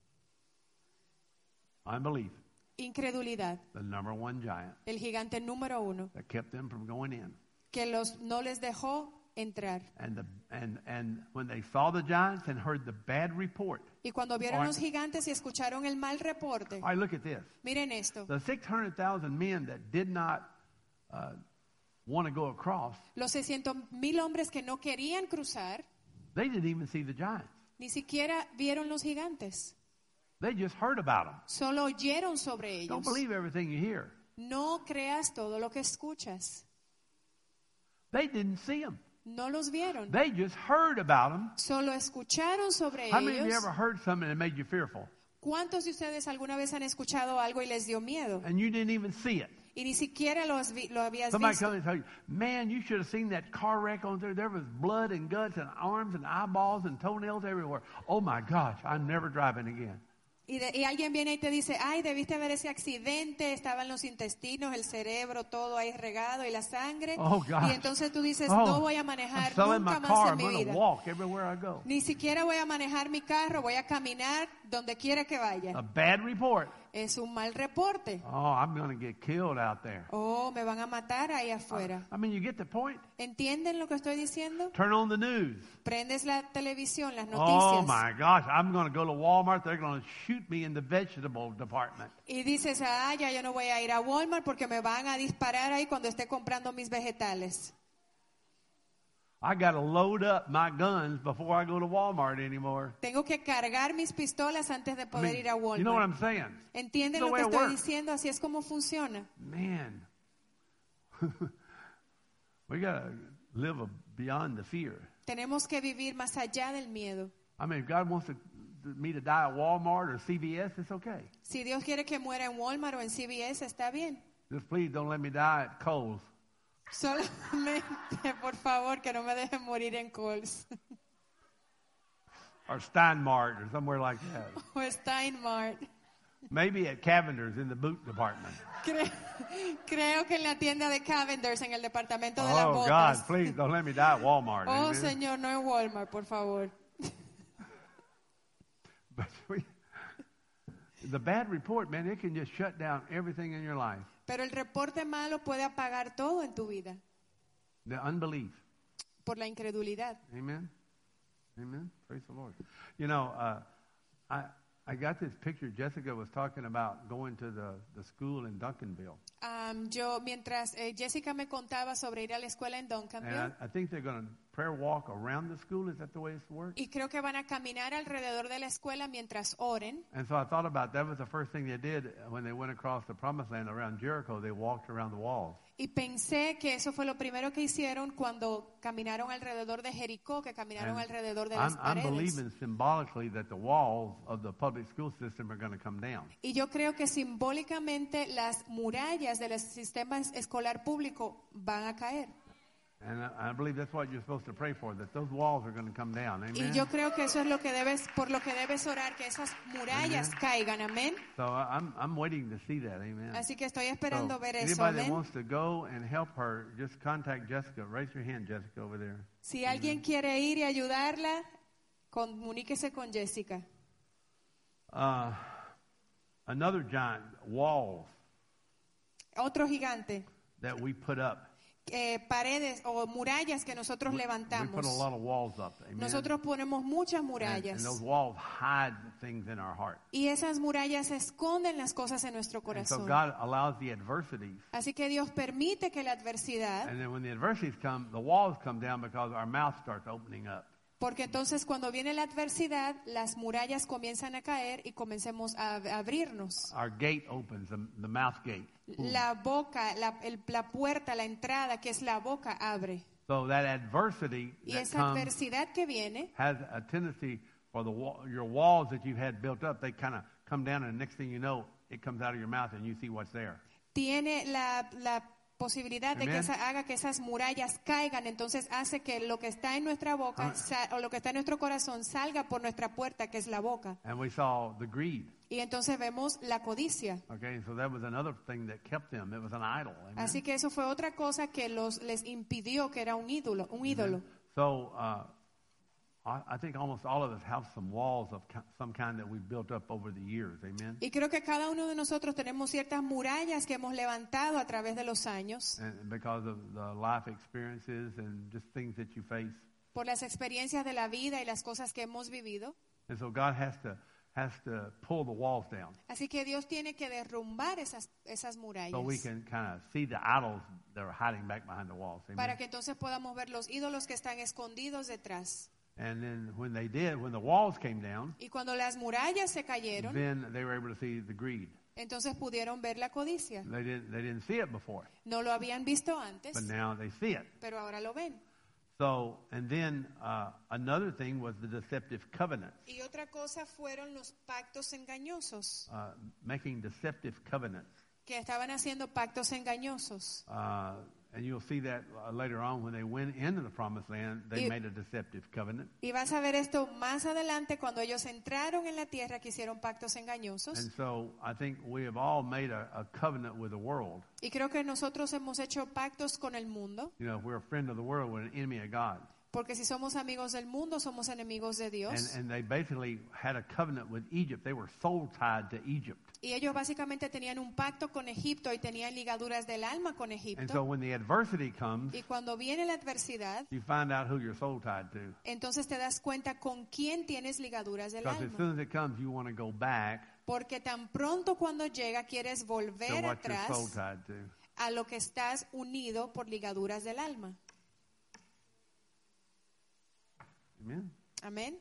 Unbelief. Incredulidad. The number one giant El gigante número 1 that kept them from going in. que no les dejó entrar. And when they saw the giants and heard the bad report, Y cuando vieron los gigantes y escucharon el mal reporte, all right, look at this. miren esto. The 600,000 men that did not want to go across, Los 600,000 hombres que no querían cruzar, they didn't even see the giants. ni siquiera vieron los gigantes. They just heard about them. Solo oyeron sobre ellos. Don't believe everything you hear. No creas todo lo que escuchas. They didn't see them. No los vieron. They just heard about them. Solo escucharon sobre How many of you ellos. ever heard something that made you fearful ¿Cuántos de ustedes alguna vez han escuchado algo y les dio miedo? and you didn't even see it? Y ni siquiera lo habías Somebody visto. comes and tells you, man, you should have seen that car wreck on there. There was blood and guts and arms and eyeballs and toenails everywhere. Oh my gosh, I'm never driving again. Y alguien viene y te dice, ay, debiste ver ese accidente, estaban los intestinos, el cerebro, todo ahí regado y la sangre. Oh, gosh. Y entonces tú dices, Oh, no voy a I'm manejar selling my nunca más car. en I'm mi going to vida. walk everywhere I go. Ni siquiera voy a manejar mi carro, voy a caminar donde quiera que vaya. A bad report. Es un mal reporte. Oh, I'm going to get killed out there. Oh, me van a matar ahí afuera. I mean, you get the point? ¿Entienden lo que estoy diciendo? Turn on the news. Prendes la televisión, las Oh noticias. my gosh, I'm going to go to Walmart. They're going to shoot me in the vegetable department. Y dices, ya yo no voy a ir a Walmart porque me van a disparar ahí cuando esté comprando mis vegetales. I got to load up my guns before I go to Walmart anymore. Tengo que cargar mis pistolas antes de I poder mean, ir a Walmart. you know what I'm saying? ¿Entienden It's the lo way que it estoy works. diciendo? Así es como funciona. Man, we got to live beyond the fear. Tenemos que vivir más allá del miedo. I mean, if God wants me to die at Walmart or CVS, it's okay. Si Dios quiere que muera en Walmart o en CVS, está bien. Just please don't let me die at Kohl's. Solamente, por favor, que no me dejen morir en Kohl's Or Steinmart or somewhere like that. o Steinmart. Maybe at Cavender's in the boot department. Creo que en la tienda de Cavender's, en el departamento de las Oh, botas. God, please don't let me die at Walmart. Oh, Amen? Señor, no en Walmart, por favor. But the bad report, man, it can just shut down everything in your life. Pero el reporte malo puede apagar todo en tu vida The unbelief. por la incredulidad. Amen? Amen? Praise the Lord. You know, I got this picture. Jessica was talking about going to the school in Duncanville. Mientras Jessica me contaba sobre ir a la escuela en Duncanville, And I think they're going to prayer walk around the school. Is that the way it's works? y creo que van a caminar alrededor de la escuela mientras oren. And so I thought about that was the first thing they did when they went across the promised land around Jericho. They walked around the walls. Y pensé que eso fue lo primero que hicieron cuando caminaron alrededor de Jericó, que caminaron And alrededor de las I'm paredes. believing symbolically that the walls of the public school system are going to come down. Y yo creo que simbólicamente las murallas del sistema escolar público van a caer. And I believe that's what you're supposed to pray for, that those walls are going to come down. Amen? Y yo creo que eso es por lo que debes orar, que esas murallas caigan, amén. So I'm waiting to see that. Amen. Así que estoy esperando So ver eso, anybody that amén. wants to go and help her, just contact Jessica. Raise your hand, Jessica, over there. Si alguien quiere ir y ayudarla, comuníquese con Jessica. Another giant, walls Otro gigante, that we put up. paredes o murallas que nosotros We put levantamos. a lot of walls up. Amen. Nosotros ponemos muchas and murallas. those walls hide things in our heart. Y esas murallas esconden las cosas en nuestro And so corazón. God allows the adversities. Así que Dios permite que la adversidad, And then when the adversities come, the walls come down because our mouth starts opening up. porque entonces cuando viene la adversidad, las murallas comienzan a caer y comencemos a abrirnos. Our gate opens, the mouth gate. La boca, la puerta, la entrada, que es la boca, abre. So that adversity Y that esa comes adversidad que viene has a tendency for your walls that you've had built up, they kind of come down, and the next thing you know, it comes out of your mouth and you see what's there. tiene la posibilidad de que Amen. haga que esas murallas caigan, entonces hace que lo que está en nuestra boca o lo que está en nuestro corazón salga por nuestra puerta, que es la boca. And we saw the greed. Y entonces vemos la codicia. Okay, so that was another thing that kept them. It was an idol. Amen? Así que eso fue otra cosa que les impidió, que era un ídolo, So I think almost all of us have some walls of some kind that we've built up over the years. Amen. Y creo que cada uno de nosotros tenemos ciertas murallas que hemos levantado a través de los años And because of the life experiences and just things that you face. por las experiencias de la vida y las cosas que hemos vivido. And so God has to pull the walls down Así que Dios tiene que derrumbar esas murallas so we can kind of see the idols that are hiding back behind the walls. Amen. para que entonces podamos ver los ídolos que están escondidos detrás. And then when the walls came down, Y cuando las murallas se cayeron, then they were able to see the greed. entonces pudieron ver la codicia. They didn't see it before, No lo habían visto antes, but now they see it. pero ahora lo ven. So, and then another thing was the deceptive covenants, Y otra cosa fueron los pactos engañosos, making deceptive covenants. que estaban haciendo pactos engañosos. And you'll see that later on when they went into the promised land, they made a deceptive covenant. Y vas a ver esto más adelante cuando ellos entraron en la tierra que hicieron pactos engañosos. And so I think we have all made a covenant with the world. Y creo que nosotros hemos hecho pactos con el mundo. You know, if we're a friend of the world, we're an enemy of God. Porque si somos amigos del mundo, somos enemigos de Dios. And they basically had a covenant with Egypt. They were soul tied to Egypt. Y ellos básicamente tenían un pacto con Egipto y tenían ligaduras del alma con And so Egipto. when the adversity comes, Y cuando viene la adversidad, you find out who you're soul tied to. entonces te das cuenta con quién tienes ligaduras del Because as alma. soon as it comes, you want to go back Porque tan pronto cuando llega quieres to volver what you're soul atrás tied to. a lo que estás unido por ligaduras del alma. Amen. Amén.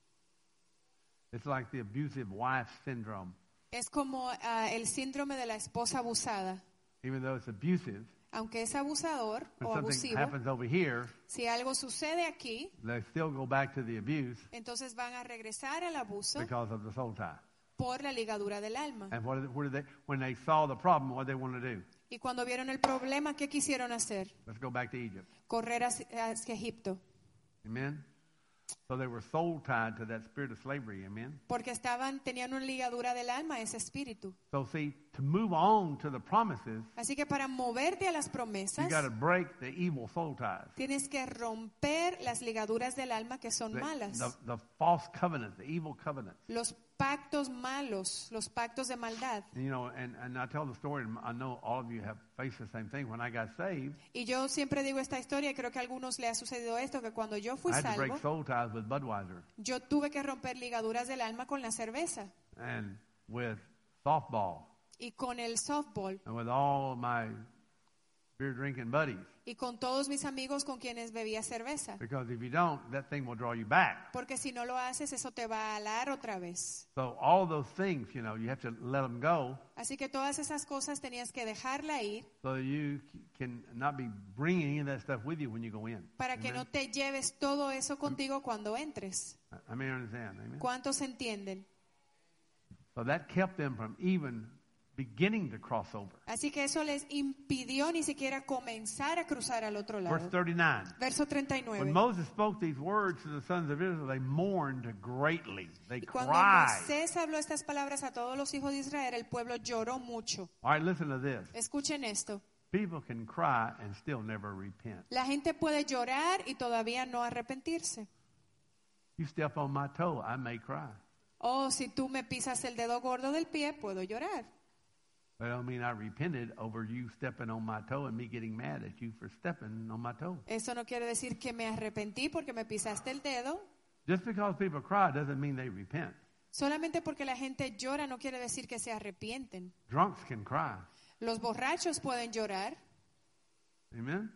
It's like the abusive wife syndrome. Es como el síndrome de la esposa abusada. Even though it's abusive, Aunque es abusador when o something abusivo, happens over here, si algo sucede aquí, they still go back to the abuse entonces van a regresar al abuso because of the soul tie. por la ligadura del alma. And what did they, when they saw the problem, what did they want to do? Y cuando vieron el problema, ¿qué quisieron hacer? Let's go back to Egypt. Correr hacia Egipto. Amen. So they were soul tied to that spirit of slavery. Amen. Porque tenían una ligadura del alma a ese espíritu. So see, to move on to the promises, Así que para moverte a las you promesas, got to break the evil soul ties. tienes que romper las ligaduras del alma que son malas. The false covenants, the evil covenants. Los pactos malos, los pactos de maldad. And, you know, and I tell the story, and I know all of you have faced the same thing. When I got saved, Y yo siempre digo esta historia y creo que a algunos le ha sucedido esto, que cuando yo fui I had to break salvo, soul ties with Budweiser yo tuve que romper ligaduras del alma con la cerveza and with softball y con el softball and with all my beer drinking buddies. y con todos mis amigos con quienes bebía cerveza. Because if you don't, that thing will draw you back. Porque si no lo haces, eso te va a alar otra vez. So all those things, you know, you have to let them go Así que todas esas cosas tenías que dejarla ir so that you can not be bringing any of that stuff with you when you go in. para que Amen? no te lleves todo eso contigo cuando entres. I mean, understand. Amen? ¿Cuántos entienden? So that kept them from even beginning to cross over. Así que eso les impidió ni siquiera comenzar a cruzar al otro Verse lado. 39. Verso When 39. Moses spoke these words to the sons of Israel, they mourned greatly. They Y cuando cried. Moisés habló estas palabras a todos los hijos de Israel, el pueblo lloró mucho. All right, listen to this. Escuchen esto. People can cry and still never repent. La gente puede llorar y todavía no arrepentirse. You step on my toe, I may cry. Oh, si tú me pisas el dedo gordo del pie, puedo llorar. But I don't mean I repented over you stepping on my toe and me getting mad at you for stepping on my toe. Eso no quiere decir que me arrepentí porque me pisaste el dedo. Just because people cry doesn't mean they repent. Solamente porque la gente llora no quiere decir que se arrepienten. Drunks can cry. Los borrachos pueden llorar. Amen?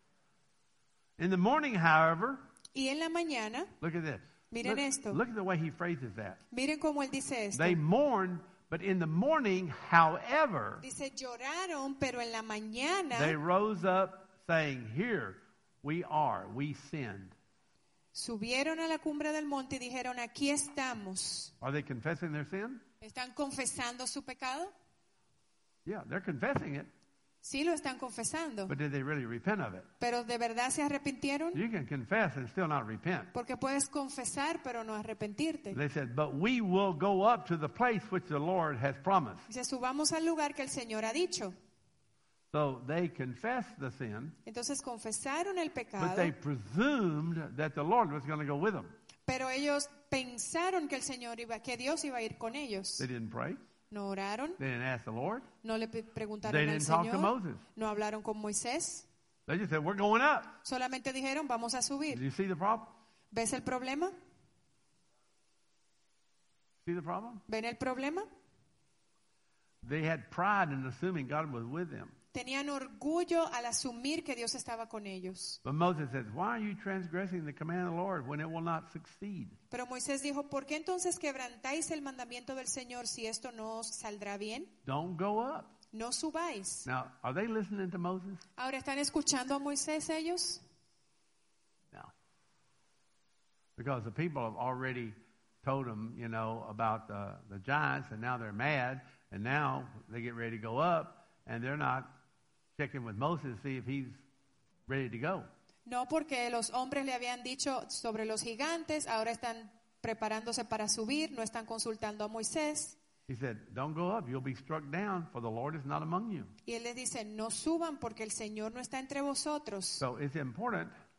In the morning, however, Y en la mañana, look at this. Miren esto. Look at the way he phrases that. miren cómo él dice esto. They mourned, but in the morning, however, Dice, lloraron, pero en la they mañana rose up saying, Here we are, we sinned. subieron a la cumbre del monte y dijeron, aquí estamos. Are they confessing their sin? ¿Están confesando su pecado? Yeah, they're confessing it, Sí, lo están confesando. but did they really repent of it? Pero ¿de verdad se arrepintieron? You can confess and still not repent. Porque puedes confesar, pero no arrepentirte. They said, But we will go up to the place which the Lord has promised. Dice, subamos al lugar que el Señor ha dicho. So they confessed the sin, Entonces confesaron el but pecado, they presumed that the Lord was going to go with them. pero ellos pensaron que que Dios iba a ir con ellos. They didn't pray. No oraron, They didn't ask the Lord. no le preguntaron They al didn't talk to Señor, Moses. no hablaron con Moisés, They just said, We're going up. solamente dijeron, vamos a Do subir. you see the problem? ¿Ves el problema? See the problem? ¿Ven el problema? They had pride in assuming God was with them. Tenían orgullo al asumir que Dios estaba con ellos. But Moses says, Why are you transgressing the command of the Lord when it will not succeed? Pero Moisés dijo, ¿por qué entonces quebrantáis el mandamiento del Señor si esto no os saldrá bien? Don't go up. No subáis. Now, are they listening to Moses? Ahora, ¿están escuchando a Moisés ellos? No. Because the people have already told them, you know, about the giants, and now they're mad, and now they get ready to go up, and they're not checking with Moses to see if he's ready to go. No, porque los hombres le habían dicho sobre los gigantes, ahora están preparándose para subir, no están consultando a Moisés. He said, Don't go up, you'll be struck down, for the Lord is not among you. Y él les dice, no suban porque el Señor no está entre vosotros. So it's important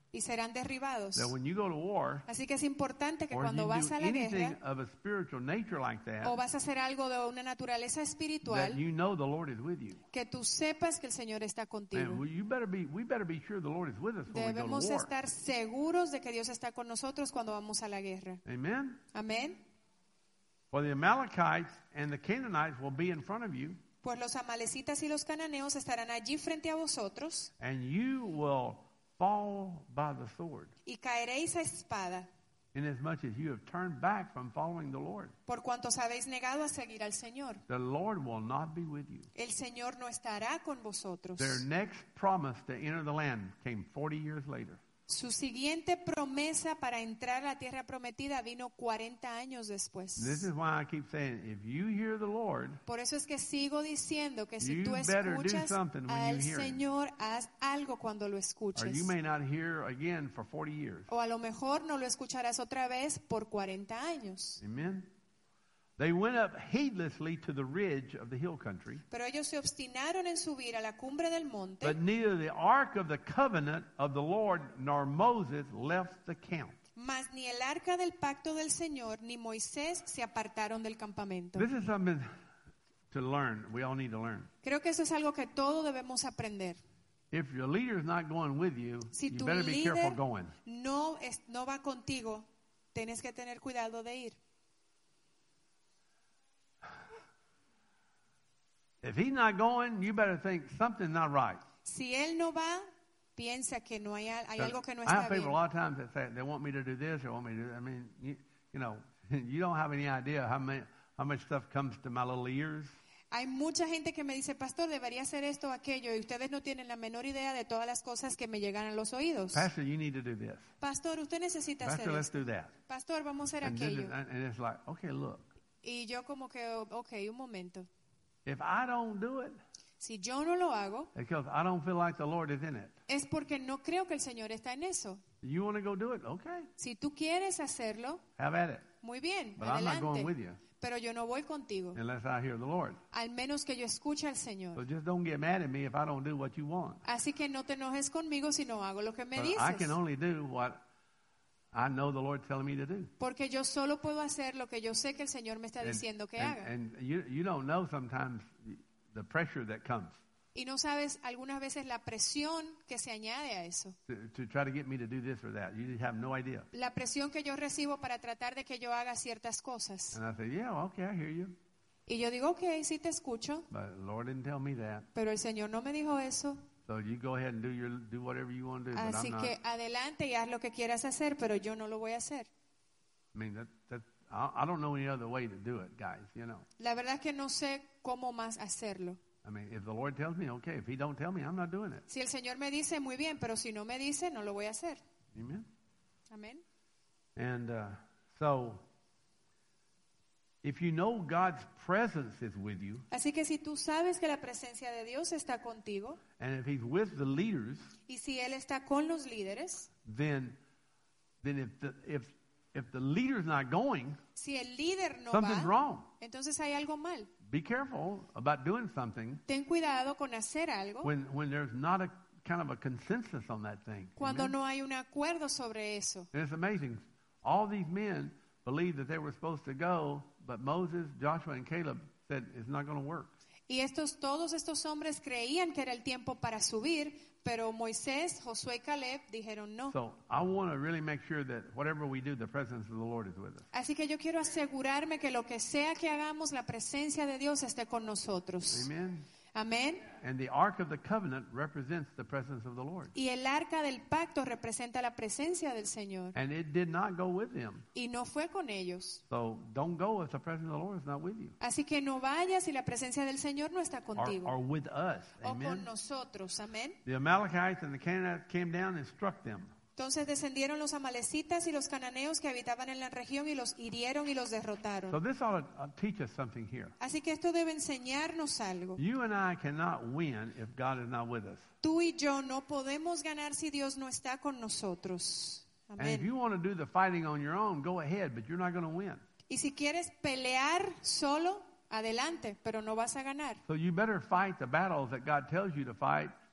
y serán derribados. That when you go to war, Así que es importante que or cuando you vas do a la anything guerra of a spiritual nature like that, o vas a hacer algo de una naturaleza that espiritual, you know the Lord is with you. que tú sepas que el Señor está contigo. Man, we better be sure the Lord is with us when we go Debemos to war. estar seguros de que Dios está con nosotros cuando vamos a la guerra. Amen? Amén. For the Amalekites and the Canaanites will be in front of you, Pues los amalecitas y los cananeos estarán allí frente a vosotros and you will fall by the sword, y caeréis a espada, inasmuch as you have turned back from following the Lord. por cuanto os habéis negado a seguir al Señor. The Lord will not be with you. El Señor no estará con vosotros. Their next promise to enter the land came 40 years later. Su siguiente promesa para entrar a la tierra prometida vino 40 años después. This is why I keep saying, if you hear the Lord, Por eso es que sigo diciendo que si You tú better do escuchas something when al you hear him. Señor, haz algo cuando lo or escuches. you may not hear again for 40 years. O a lo mejor no lo escucharás otra vez por 40 años. Amen? They went up heedlessly to the ridge of the hill country, Pero ellos se obstinaron en subir a la cumbre del monte, but neither the ark of the covenant of the Lord nor Moses left the camp. mas ni el arca del pacto del Señor ni Moisés se apartaron del campamento. This is something to learn. We all need to learn. Creo que eso es algo que todos debemos aprender. If your leader is not going with you, Si you tu better be careful líder going. no va contigo, tienes que tener cuidado de ir. If he's not going, you better think something's not right. Si él no va, piensa que no hay algo que no I está have people bien. a lot of times that say they want me to do this or want me to do that. I mean, you know, you don't have any idea how much stuff comes to my little ears. Hay mucha gente que me dice, pastor, debería hacer esto o aquello, y ustedes no tienen la menor idea de todas las cosas que me llegan a los oídos. Pastor, you need to do this. Pastor, usted necesita hacer Pastor, let's esto. do that. Pastor, vamos a hacer And, then, aquello. and it's like, okay, look, Y yo como que, ok, un momento. if I don't do it, Si yo no lo hago, it's because I don't feel like the Lord is in it. es porque no creo que el Señor está en eso. You want to go do it? Okay, Si tú quieres hacerlo, have at it. muy bien, But I'm not going with adelante. you Pero yo no voy contigo, unless I hear the Lord. al menos que yo escuche al So Señor. just don't get mad at me if I don't do what you want. Así que no te enojes conmigo si no hago lo que me But I dices. can only do what I know the Lord's telling me to do. Porque yo solo puedo hacer lo que yo sé que el Señor me está diciendo que haga. And you don't know sometimes the pressure that comes Y no sabes algunas veces la presión que se añade a eso. to try to get me to do this or that. You just have no idea. La presión que yo recibo para tratar de que yo haga ciertas cosas. And I say, yeah, okay, I hear you. Y yo digo, ok, sí te escucho, But the Lord didn't tell me that. pero el Señor no me dijo eso. So you go ahead and do whatever you want to do. But Así I'm not. que adelante y haz lo que quieras hacer, pero yo no lo voy a hacer. I mean, I don't know any other way to do it, guys, you know. La verdad es que no sé cómo más hacerlo. I mean, if the Lord tells me, okay. If he don't tell me, I'm not doing it. Si el Señor me dice, muy bien, pero si no me dice, no lo voy a hacer. Amen? Amén. And so, if you know God's presence is with you, Así que si tú sabes que la presencia de Dios está contigo, and if he's with the leaders, y si Él está con los líderes, then if the leader's not going, si el líder no something's va, wrong. entonces hay algo mal. Be careful about doing something Ten cuidado con hacer algo when there's not a kind of a consensus on that thing. cuando Amen? no hay un acuerdo sobre eso. And it's amazing. All these men believed that they were supposed to go, but Moses, Joshua, and Caleb said it's not going to work. Y todos estos hombres creían que era el tiempo para subir, pero Moisés, Josué y Caleb dijeron no. So I want to really make sure that whatever we do, the presence of the Lord is with us. Así que yo quiero asegurarme que lo que sea que hagamos, la presencia de Dios esté con nosotros. Amen. Amén. And the Ark of the Covenant represents the presence of the Lord. Y el arca del pacto representa la presencia del Señor. And it did not go with them. Y no fue con ellos. So don't go if the presence of the Lord is not with you. Así que no vayas si la presencia del Señor no está contigo. Or with us. O con Amen. nosotros. Amén. The Amalekites and the Canaanites came down and struck them. Entonces descendieron los amalecitas y los cananeos que habitaban en la región y los hirieron y los So derrotaron. this ought to teach us something here. Así que esto debe enseñarnos algo. You and I cannot win if God is not with us. Tú y yo no podemos ganar si Dios no está con nosotros. And if Amén. you want to do the fighting on your own, go ahead, but you're not going to win. Y si quieres pelear solo, adelante, pero no vas a ganar. So you better fight the battles that God tells you to fight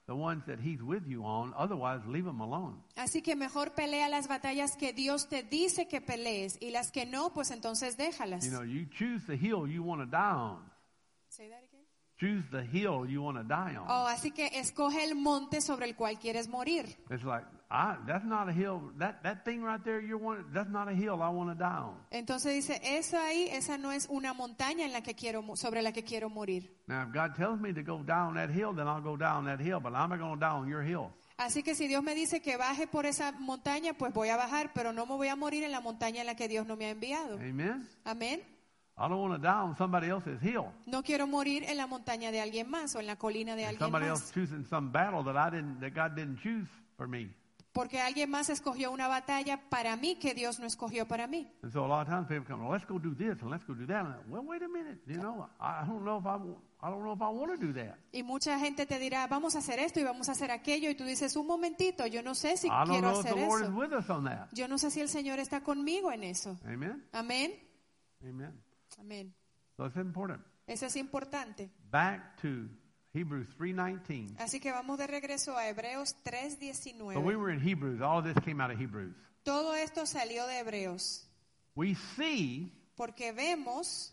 the ones that He's with you on. Otherwise, leave them alone. Así que mejor pelea las batallas que Dios te dice que pelees, y las que no, pues entonces déjalas. You know, you choose the hill you want to die on. Say that again. Choose the hill you want to die on. Oh, así que escoge el monte sobre el cual quieres morir. It's like, that's not a hill. That thing right there that's not a hill I want to die on. Entonces dice, esa no es una montaña en la que sobre la que quiero morir. Now, if God tells me to go down that hill, then I'll go down that hill, but I'm not going to die on your hill. Así que si Dios me dice que baje por esa montaña, pues voy a bajar, pero no me voy a morir en la montaña en la que Dios no me ha enviado. Amen? Amén. I don't want to die on somebody else's hill. No quiero morir en la montaña de alguien más o en la colina de alguien Somebody más. else choosing some battle that God didn't choose for me. Porque alguien más escogió una batalla para mí que Dios no escogió para mí. And so a lot of times people come, well, let's go do this and let's go do that. And well, wait a minute, I don't know if I want to do that. Y mucha gente te dirá, vamos a hacer esto y vamos a hacer aquello, y tú dices, un momentito, yo no sé si I don't quiero know if hacer the Lord is eso. with us on that. Yo no sé si el Señor está conmigo en eso. Amen? Amén. Amen. Amén. So it's important. Eso es importante. Back to Hebrews 3:19. Así que vamos de regreso a Hebreos So we 3:19. were in Hebrews. All of this came out of Hebrews. Todo esto salió de Hebreos. We see Porque vemos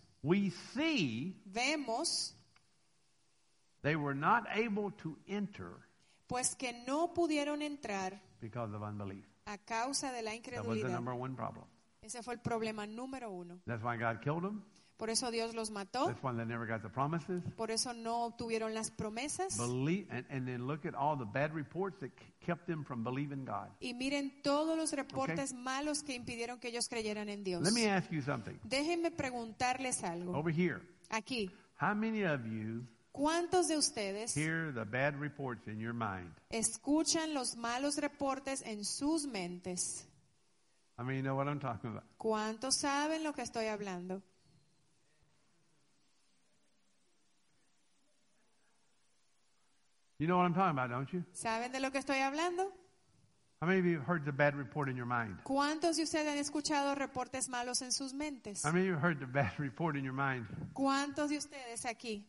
they were not able to enter pues que no pudieron entrar because of unbelief. a causa de la That was the incredulidad. number one problem. Ese fue el problema número 1. That's why God killed them. Por eso Dios los mató. That's why they never got the promises. Por eso no obtuvieron las promesas. And then look at all the bad reports that kept them from believing God. Y miren todos los reportes malos que impidieron que ellos creyeran en Dios. Let me ask you something. Déjenme preguntarles algo. Over here, Aquí, how many of you ¿cuántos de ustedes hear the bad reports in your mind? escuchan los malos reportes en sus mentes? I mean, you know what I'm talking about. ¿Cuántos saben lo que estoy hablando? You know what I'm talking about, don't you? ¿Saben de lo que estoy hablando? How many of you have heard the bad report in your mind? ¿Cuántos de ustedes han escuchado reportes malos en sus mentes? How many of you have heard the bad report in your mind? ¿Cuántos de ustedes aquí?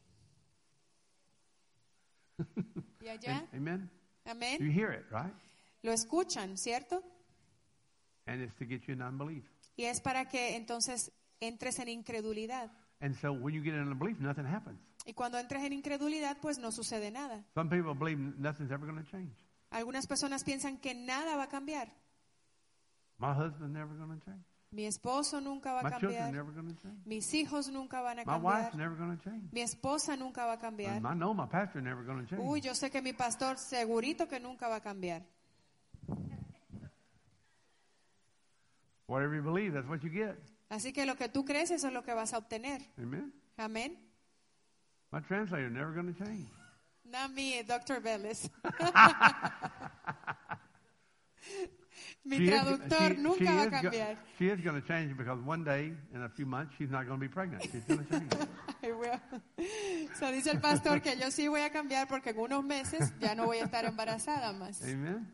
¿Y allá? Amen? You Amén. hear it, right? Lo escuchan, ¿cierto? And it's to get you in unbelief. Y es para que entonces entres en incredulidad. And so when you get in unbelief, nothing happens. Y cuando entres en incredulidad, pues no sucede nada. Some people believe nothing's ever going to change. Algunas personas piensan que nada va a cambiar. My husband's never going to change. Mi esposo nunca va a My children cambiar. never going to change. Mis hijos nunca van a My wife's cambiar. never going to change. Mi esposa nunca va a cambiar. And I know my pastor never going to change. Uy, yo sé que mi pastor segurito que nunca va a cambiar. Whatever you believe, that's what you get. Así que lo que tú crees, eso es lo que vas a obtener. Amen? Amén. My translator never going to change. Not me, Dr. Vélez. Mi traductor nunca va a cambiar. She is going to change because one day, in a few months, she's not going to be pregnant. She's going to change. I will. So dice el pastor que yo sí voy a cambiar porque en unos meses ya no voy a estar embarazada más. Amen?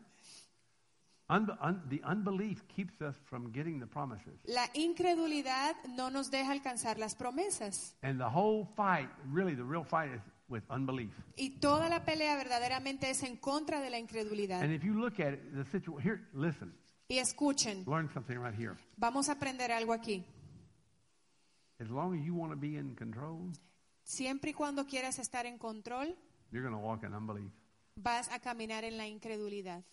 The unbelief keeps us from getting the promises. La incredulidad no nos deja alcanzar las promesas. And the whole fight, really the real fight is with unbelief. Y toda la pelea verdaderamente es en contra de la incredulidad. And if you look at it, the situation, here, listen, Y escuchen, learn something right here. vamos a aprender algo aquí. As long as you want to be in control, Siempre y cuando quieras estar en control, you're going to walk in unbelief. vas a caminar en la incredulidad.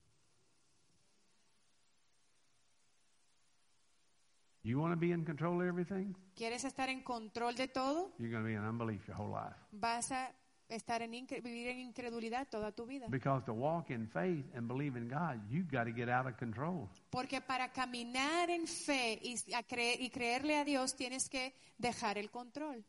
You want to be in control of everything, ¿Quieres estar en control de todo? you're going to be in unbelief your whole life. Vas a estar vivir en incredulidad toda tu vida. Because to walk in faith and believe in God, you've got to get out of control. Porque para caminar en fe y creerle a Dios tienes que dejar el control.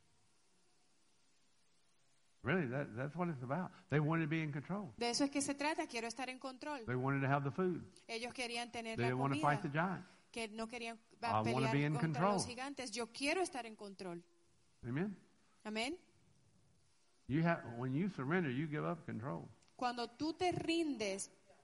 Really, that's what it's about. They wanted to be in control. De eso es que se trata, quiero estar en control. They wanted to have the food. Ellos querían tener They la didn't want to comida, fight the giant. que no querían I wanna be pelear in contra control. los gigantes. Yo quiero estar en control. Amen? Amén. When you surrender, you give up control. Cuando tú te rindes,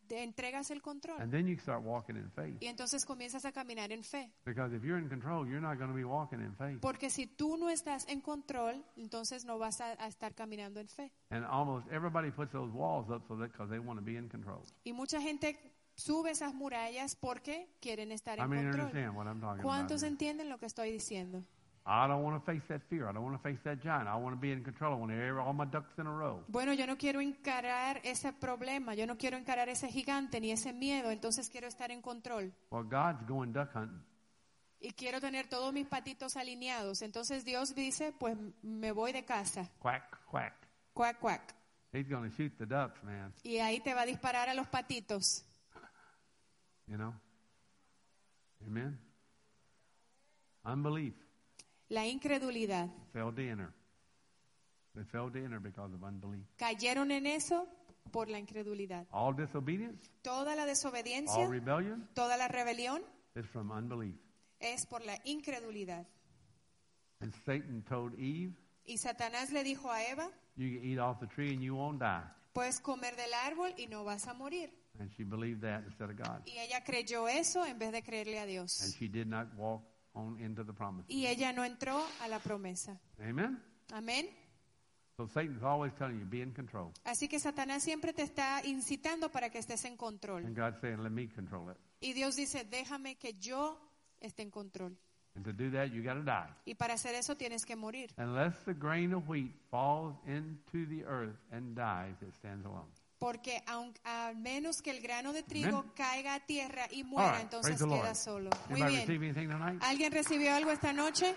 te entregas el control. And then you start walking in faith. Y entonces comienzas a caminar en fe. Because if you're in control, you're not going to be walking in faith. Porque si tú no estás en control, entonces no vas a estar caminando en fe. And almost everybody puts those walls up so that because they want to be in control. Y mucha gente sube esas murallas porque quieren estar I en mean, you control. understand what I'm talking about. ¿Cuántos here. entienden lo que estoy diciendo? I don't want to face that fear. I don't want to face that giant. I want to be in control. I want to have all my ducks in a row. Bueno, yo no quiero encarar ese problema, yo no quiero encarar ese gigante ni ese miedo, entonces quiero estar en control. Well, God's going duck hunting. Y quiero tener todos mis patitos alineados. Entonces Dios dice, pues me voy de casa. Quack, quack. Cuac, cuac. He's going to shoot the ducks, man. Y ahí te va a disparar a los patitos. You know? Amen? Unbelief La incredulidad. failed to enter. They failed to enter because of unbelief. Cayeron en eso por la incredulidad. All disobedience, Toda la all desobediencia, rebellion toda la rebelión is from unbelief. es por la incredulidad. And Satan told Eve, Y Satanás le dijo a Eva, you can eat off the tree and you won't die. puedes comer del árbol y no vas a morir. And she believed that instead of God. Y ella creyó eso en vez de creerle a And Dios. she did not walk on into the promise. Y ella no entró a la promesa. Amen? Amén. So Satan's always telling you, be in control. Así que Satanás siempre te está incitando para que estés en control. And God's saying, let me control it. Y Dios dice, déjame que yo esté en control. And to do that, you got to die. Y para hacer eso tienes que morir. Unless the grain of wheat falls into the earth and dies, it stands alone. Porque a menos que el grano de trigo Amen. caiga a tierra y muera, All right, entonces praise the queda Lord. solo. Muy Anybody receive bien. anything tonight? ¿Alguien recibió algo esta noche?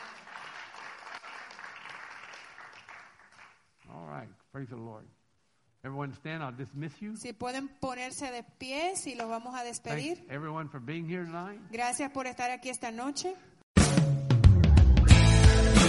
All right, praise the Lord. Everyone stand, I'll dismiss you. Si pueden ponerse de pies y los vamos a despedir. Thanks everyone for being here tonight. Gracias por estar aquí esta noche.